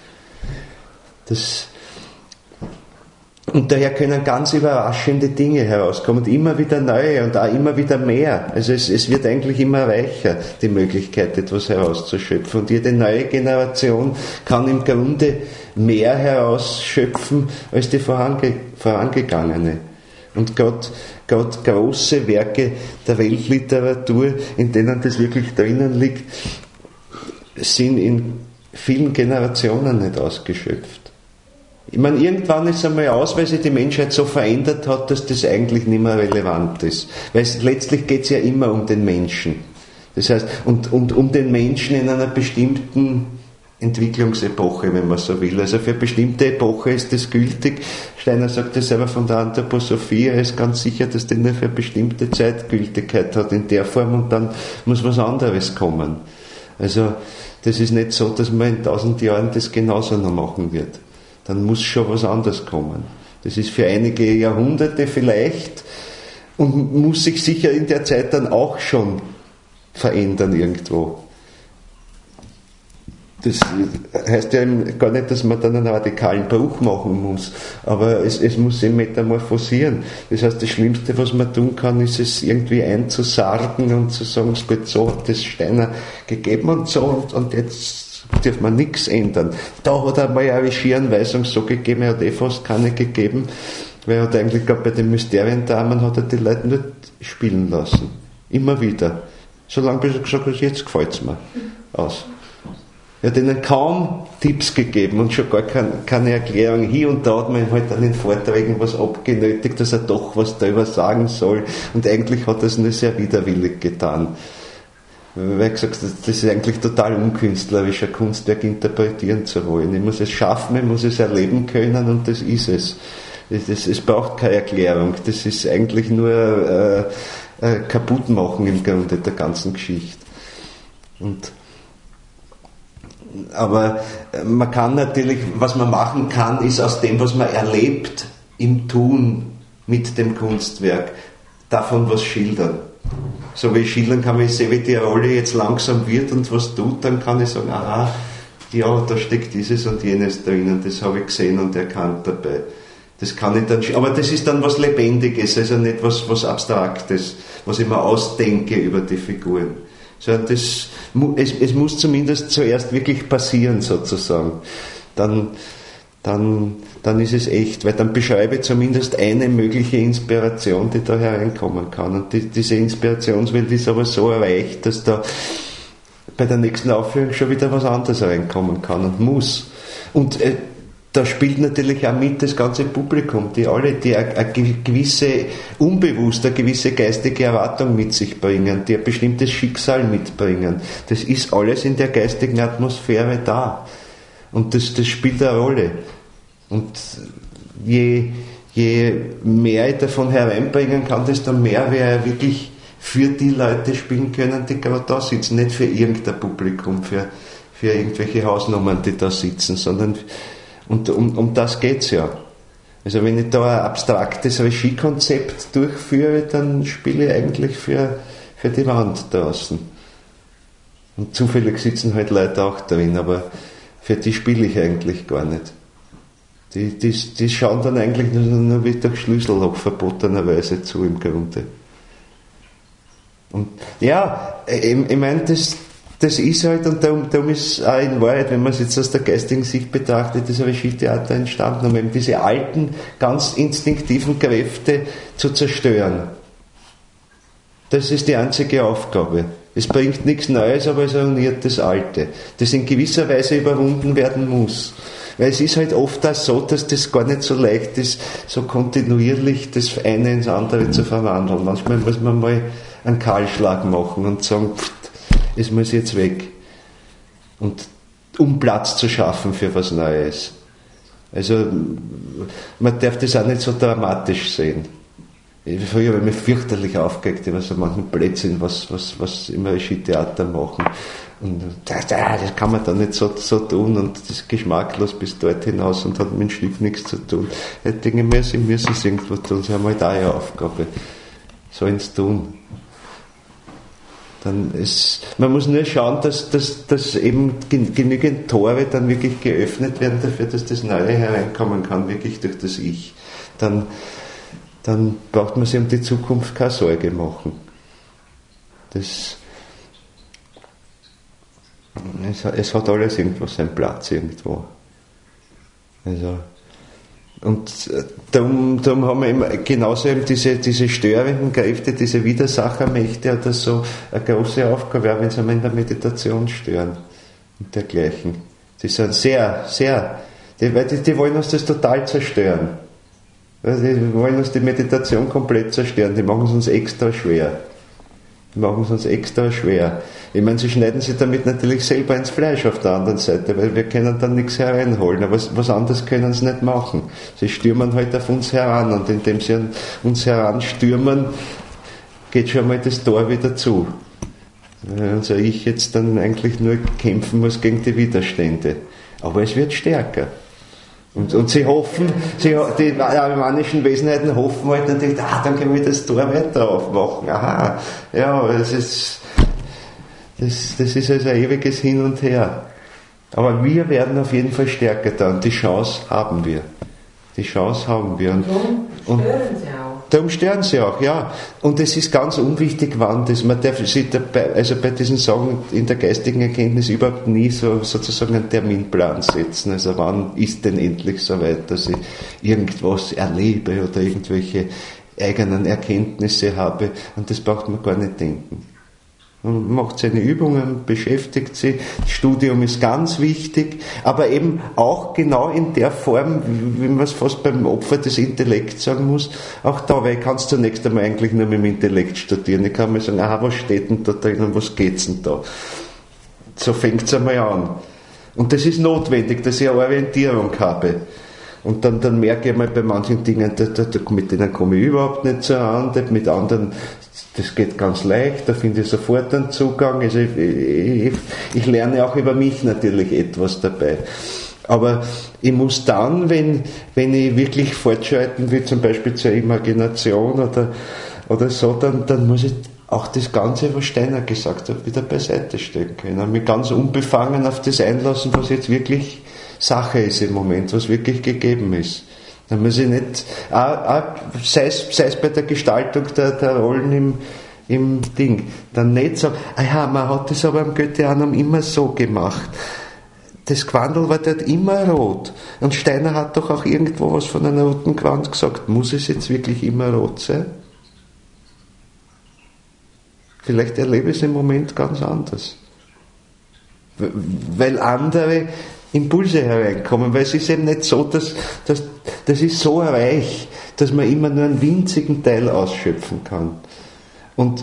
Und daher können ganz überraschende Dinge herauskommen und immer wieder neue und auch immer wieder mehr. Also es wird eigentlich immer reicher, die Möglichkeit, etwas herauszuschöpfen. Und jede neue Generation kann im Grunde mehr herausschöpfen als die vorangegangene. Und gerade große Werke der Weltliteratur, in denen das wirklich drinnen liegt, sind in vielen Generationen nicht ausgeschöpft. Ich meine, irgendwann ist es einmal aus, weil sich die Menschheit so verändert hat, dass das eigentlich nicht mehr relevant ist. Weil letztlich geht es ja immer um den Menschen. Das heißt, und um den Menschen in einer bestimmten Entwicklungsepoche, wenn man so will. Also für eine bestimmte Epoche ist das gültig. Steiner sagt das selber von der Anthroposophie, er ist ganz sicher, dass das nur für eine bestimmte Zeit Gültigkeit hat in der Form und dann muss was anderes kommen. Also das ist nicht so, dass man in 1000 Jahren das genauso noch machen wird. Dann muss schon was anderes kommen. Das ist für einige Jahrhunderte vielleicht und muss sich sicher in der Zeit dann auch schon verändern irgendwo. Das heißt ja gar nicht, dass man dann einen radikalen Bruch machen muss, aber es muss sich metamorphosieren. Das heißt, das Schlimmste, was man tun kann, ist es irgendwie einzusargen und zu sagen, so hat das Steiner gegeben und so und jetzt darf man nichts ändern. Da hat er mal eine Regieanweisung so gegeben, er hat fast keine gegeben, weil er hat eigentlich gerade bei den Mysteriendamen hat er die Leute nicht spielen lassen. Immer wieder. Solange bis er gesagt hat, jetzt gefällt es mir. Aus. Er hat ihnen kaum Tipps gegeben und schon gar keine Erklärung. Hier und da hat man halt an den Vorträgen was abgenötigt, dass er doch was darüber sagen soll. Und eigentlich hat er es nur sehr widerwillig getan. Weil gesagt, das ist eigentlich total unkünstlerisch, ein Kunstwerk interpretieren zu wollen. Ich muss es schaffen, ich muss es erleben können und das ist es. Es braucht keine Erklärung. Das ist eigentlich nur Kaputtmachen im Grunde der ganzen Geschichte. Aber man kann natürlich, was man machen kann, ist aus dem, was man erlebt im Tun mit dem Kunstwerk, davon was schildern. So wie ich schildern kann, wenn ich sehe, wie die Rolle jetzt langsam wird und was tut, dann kann ich sagen, aha, ja, da steckt dieses und jenes drinnen, das habe ich gesehen und erkannt dabei. Das kann ich dann, aber das ist dann was Lebendiges, also nicht was Abstraktes, was ich mir ausdenke über die Figuren. Sondern es muss zumindest zuerst wirklich passieren, sozusagen. Dann ist es echt, weil dann beschreibe ich zumindest eine mögliche Inspiration, die da hereinkommen kann. Und diese Inspirationswelt ist aber so erreicht, dass da bei der nächsten Aufführung schon wieder was anderes reinkommen kann und muss. Und da spielt natürlich auch mit das ganze Publikum, die eine gewisse, unbewusst eine gewisse geistige Erwartung mit sich bringen, die ein bestimmtes Schicksal mitbringen. Das ist alles in der geistigen Atmosphäre da. Und das spielt eine Rolle. Und je mehr ich davon hereinbringen kann, desto mehr werde ich wirklich für die Leute spielen können, die gerade da sitzen. Nicht für irgendein Publikum, für irgendwelche Hausnummern, die da sitzen, sondern um das geht's ja. Also wenn ich da ein abstraktes Regiekonzept durchführe, dann spiele ich eigentlich für die Wand draußen. Und zufällig sitzen halt Leute auch drin, aber für die spiele ich eigentlich gar nicht. Die schauen dann eigentlich nur wie durch Schlüsselloch verbotenerweise zu im Grunde. Und ja, ich meine, das ist halt, und darum ist auch in Wahrheit, wenn man es jetzt aus der geistigen Sicht betrachtet, das Regietheater entstanden, um eben diese alten, ganz instinktiven Kräfte zu zerstören. Das ist die einzige Aufgabe. Es bringt nichts Neues, aber es ruiniert das Alte, das in gewisser Weise überwunden werden muss. Weil es ist halt oft auch so, dass das gar nicht so leicht ist, so kontinuierlich das eine ins andere zu verwandeln. Manchmal muss man mal einen Kahlschlag machen und sagen, es muss jetzt weg. Und um Platz zu schaffen für was Neues. Also man darf das auch nicht so dramatisch sehen. Früher habe ich mich fürchterlich aufgeregt über so manchen Blödsinn, was im Regietheater machen. Und das kann man dann nicht so tun und das ist geschmacklos bis dort hinaus und hat mit dem Stück nichts zu tun. Ich denke mir, sie müssen es irgendwo tun, sie haben halt auch eine Aufgabe. sollen es tun. Man muss nur schauen, dass eben genügend Tore dann wirklich geöffnet werden dafür, dass das Neue hereinkommen kann, wirklich durch das Ich. Dann braucht man sich um die Zukunft keine Sorge machen. Es hat alles irgendwo seinen Platz irgendwo. Also, und darum haben wir immer genauso eben diese störenden Kräfte, diese Widersachermächte oder so eine große Aufgabe, auch wenn sie in der Meditation stören und dergleichen. Die sind sehr, sehr, die wollen uns das total zerstören. Die wollen uns die Meditation komplett zerstören, die machen es uns extra schwer. Ich meine, sie schneiden sich damit natürlich selber ins Fleisch auf der anderen Seite, weil wir können dann nichts hereinholen, aber was anderes können sie nicht machen. Sie stürmen halt auf uns heran und indem sie an uns heranstürmen, geht schon mal das Tor wieder zu. Also ich jetzt dann eigentlich nur kämpfen muss gegen die Widerstände. Aber es wird stärker. Und sie hoffen, die arimanischen Wesenheiten hoffen halt natürlich, dann können wir das Tor weiter aufmachen. Aha, ja, das ist also ein ewiges Hin und Her. Aber wir werden auf jeden Fall stärker da und die Chance haben wir. Und darum stören sie auch, ja. Und es ist ganz unwichtig, wann das, man darf sich dabei, also bei diesen Sachen in der geistigen Erkenntnis überhaupt nie sozusagen einen Terminplan setzen. Also wann ist denn endlich soweit, dass ich irgendwas erlebe oder irgendwelche eigenen Erkenntnisse habe. Und das braucht man gar nicht denken. Man macht seine Übungen, beschäftigt sich. Das Studium ist ganz wichtig, aber eben auch genau in der Form, wie man es fast beim Opfer des Intellekts sagen muss, auch da, weil ich kann es zunächst einmal eigentlich nur mit dem Intellekt studieren. Ich kann mal sagen, was steht denn da drin und was geht's denn da? So fängt es einmal an. Und das ist notwendig, dass ich eine Orientierung habe. Und dann merke ich mal bei manchen Dingen, mit denen komme ich überhaupt nicht so an, mit anderen, das geht ganz leicht, da finde ich sofort einen Zugang. Also ich lerne auch über mich natürlich etwas dabei. Aber ich muss dann, wenn ich wirklich fortschreiten will, zum Beispiel zur Imagination oder so, dann muss ich auch das Ganze, was Steiner gesagt hat, wieder beiseite stellen können. Mich ganz unbefangen auf das einlassen, was jetzt wirklich Sache ist im Moment, was wirklich gegeben ist. Dann muss ich nicht, sei es bei der Gestaltung der Rollen im Ding, dann nicht sagen, man hat das aber am Goetheanum immer so gemacht. Das Gewandl war dort immer rot. Und Steiner hat doch auch irgendwo was von einer roten Gewand gesagt. Muss es jetzt wirklich immer rot sein? Vielleicht erlebe ich es im Moment ganz anders. Weil andere Impulse hereinkommen, weil es ist eben nicht so, das ist so reich, dass man immer nur einen winzigen Teil ausschöpfen kann. Und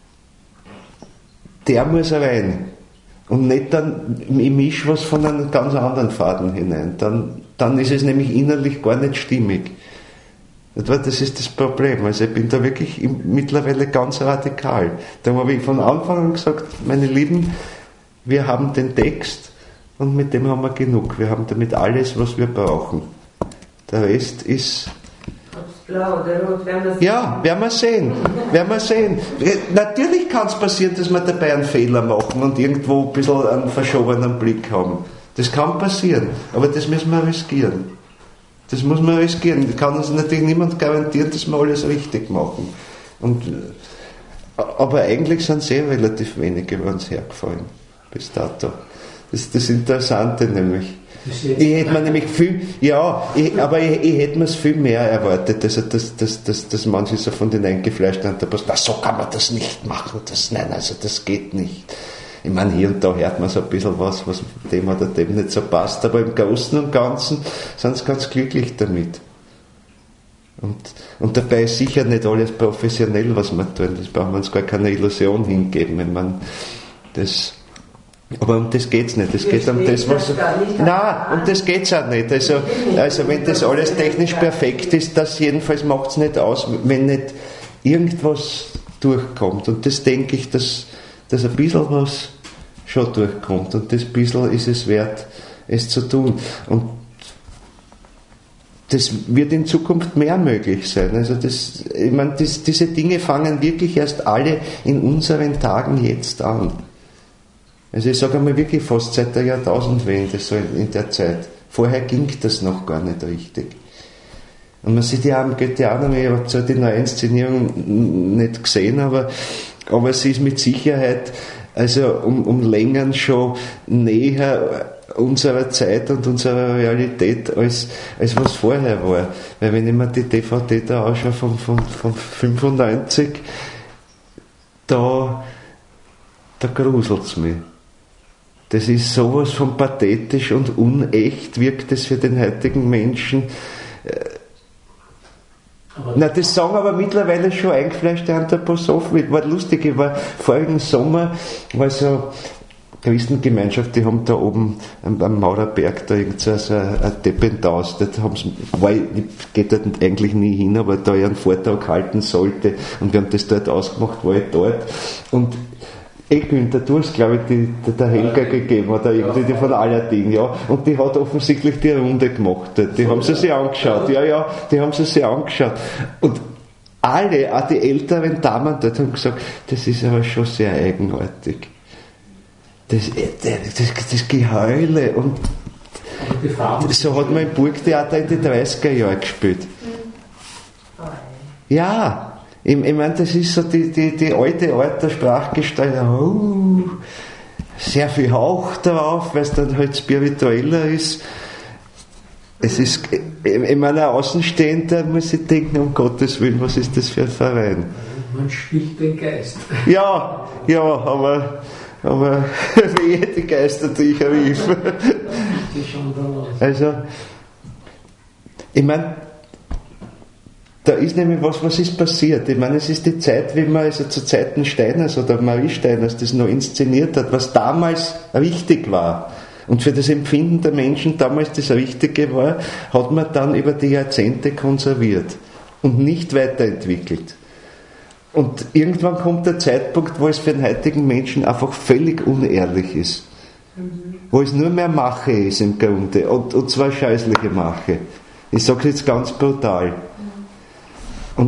der muss rein. Und nicht dann, ich mische was von einem ganz anderen Faden hinein. Dann ist es nämlich innerlich gar nicht stimmig. Das ist das Problem. Also ich bin da wirklich mittlerweile ganz radikal. Darum habe ich von Anfang an gesagt, meine Lieben, wir haben den Text, und mit dem haben wir genug. Wir haben damit alles, was wir brauchen. Der Rest ist... Blau oder rot, werden wir sehen. Natürlich kann es passieren, dass wir dabei einen Fehler machen und irgendwo ein bisschen einen verschobenen Blick haben. Das kann passieren, aber das müssen wir riskieren. Das muss man riskieren. Da kann uns natürlich niemand garantieren, dass wir alles richtig machen. Aber eigentlich sind sehr relativ wenige bei uns hergefallen bis dato. Das ist das Interessante nämlich. Ich hätte mir nämlich ich hätte mir es viel mehr erwartet, dass manche so von den Eingefleischten an der Post, so kann man das nicht machen, das geht nicht. Ich meine, hier und da hört man so ein bisschen was dem oder dem nicht so passt, aber im Großen und Ganzen sind sie ganz glücklich damit. Und dabei ist sicher nicht alles professionell, was wir tun, das brauchen wir uns gar keine Illusion hingeben. Ich meine, aber um das geht's nicht. Es geht um das, was... Nein, um das geht's auch nicht. Also wenn das alles technisch perfekt ist, das jedenfalls macht's nicht aus, wenn nicht irgendwas durchkommt. Und das denke ich, dass ein bisschen was schon durchkommt. Und das bisschen ist es wert, es zu tun. Und das wird in Zukunft mehr möglich sein. Also diese Dinge fangen wirklich erst alle in unseren Tagen jetzt an. Also ich sage einmal wirklich fast seit der Jahrtausendwende, so in der Zeit. Vorher ging das noch gar nicht richtig. Und man sieht ja am Goetheanum, ich habe zwar die neue Inszenierung nicht gesehen, aber sie ist mit Sicherheit also um Längen schon näher unserer Zeit und unserer Realität als was vorher war. Weil wenn ich mir die DVD da anschaue von 95, da gruselt es mich. Das ist sowas von pathetisch und unecht, wirkt es für den heutigen Menschen. Das sagen aber mittlerweile schon eingefleischte Anthroposophen. War lustig, ich war vorigen Sommer, war so Christengemeinschaft, die haben da oben am Maurerberg da irgend so ein Dependaus, ich gehe dort eigentlich nie hin, aber da ich einen Vortrag halten sollte und wir haben das dort ausgemacht, war ich dort und Günther, du hast glaube ich der Helga gegeben oder irgendwie die von Aladdin, ja, und die hat offensichtlich die Runde gemacht, die haben sie sich angeschaut, die haben sie sich angeschaut und alle, auch die älteren Damen dort haben gesagt, das ist aber schon sehr eigenartig. Das Geheule und so hat man im Burgtheater in den 30er Jahren gespielt. Ja, ich meine, das ist so die alte Art der Sprachgestaltung. Sehr viel Hauch drauf, weil es dann halt spiritueller ist. Es ist, ich meine, ein Außenstehender muss sich denken, um Gottes Willen, was ist das für ein Verein? Man spielt den Geist. Ja, aber wehe, die Geister, die ich rief. Also, ich meine, da ist nämlich was ist passiert. Ich meine, es ist die Zeit, wie man also zu Zeiten Steiners oder Marie Steiners das noch inszeniert hat, was damals richtig war. Und für das Empfinden der Menschen damals das Richtige war, hat man dann über die Jahrzehnte konserviert und nicht weiterentwickelt. Und irgendwann kommt der Zeitpunkt, wo es für den heutigen Menschen einfach völlig unehrlich ist. Wo es nur mehr Mache ist im Grunde. Und zwar scheußliche Mache. Ich sage es jetzt ganz brutal. Und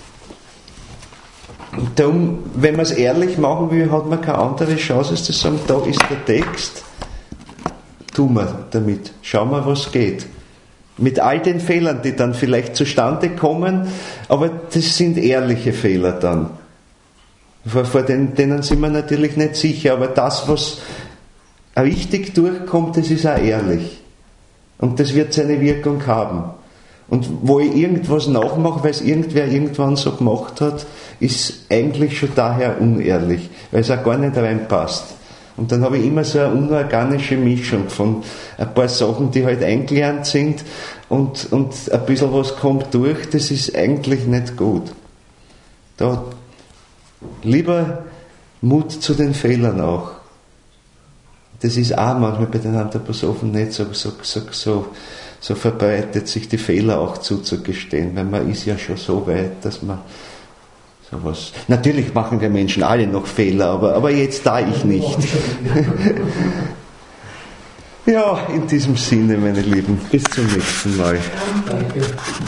darum, wenn man es ehrlich machen will, hat man keine andere Chance, als zu sagen, da ist der Text, tun wir damit, schauen wir, was geht. Mit all den Fehlern, die dann vielleicht zustande kommen, aber das sind ehrliche Fehler dann. Vor denen sind wir natürlich nicht sicher, aber das, was richtig durchkommt, das ist auch ehrlich. Und das wird seine Wirkung haben. Und wo ich irgendwas nachmache, weil es irgendwer irgendwann so gemacht hat, ist eigentlich schon daher unehrlich, weil es auch gar nicht reinpasst. Und dann habe ich immer so eine unorganische Mischung von ein paar Sachen, die halt eingelernt sind und ein bisschen was kommt durch, das ist eigentlich nicht gut. Da lieber Mut zu den Fehlern auch. Das ist auch manchmal bei den Anthroposophen nicht so verbreitet, sich die Fehler auch zuzugestehen, weil man ist ja schon so weit, dass man sowas... Natürlich machen wir Menschen alle noch Fehler, aber jetzt da ich nicht. Ja, in diesem Sinne, meine Lieben, bis zum nächsten Mal. Danke.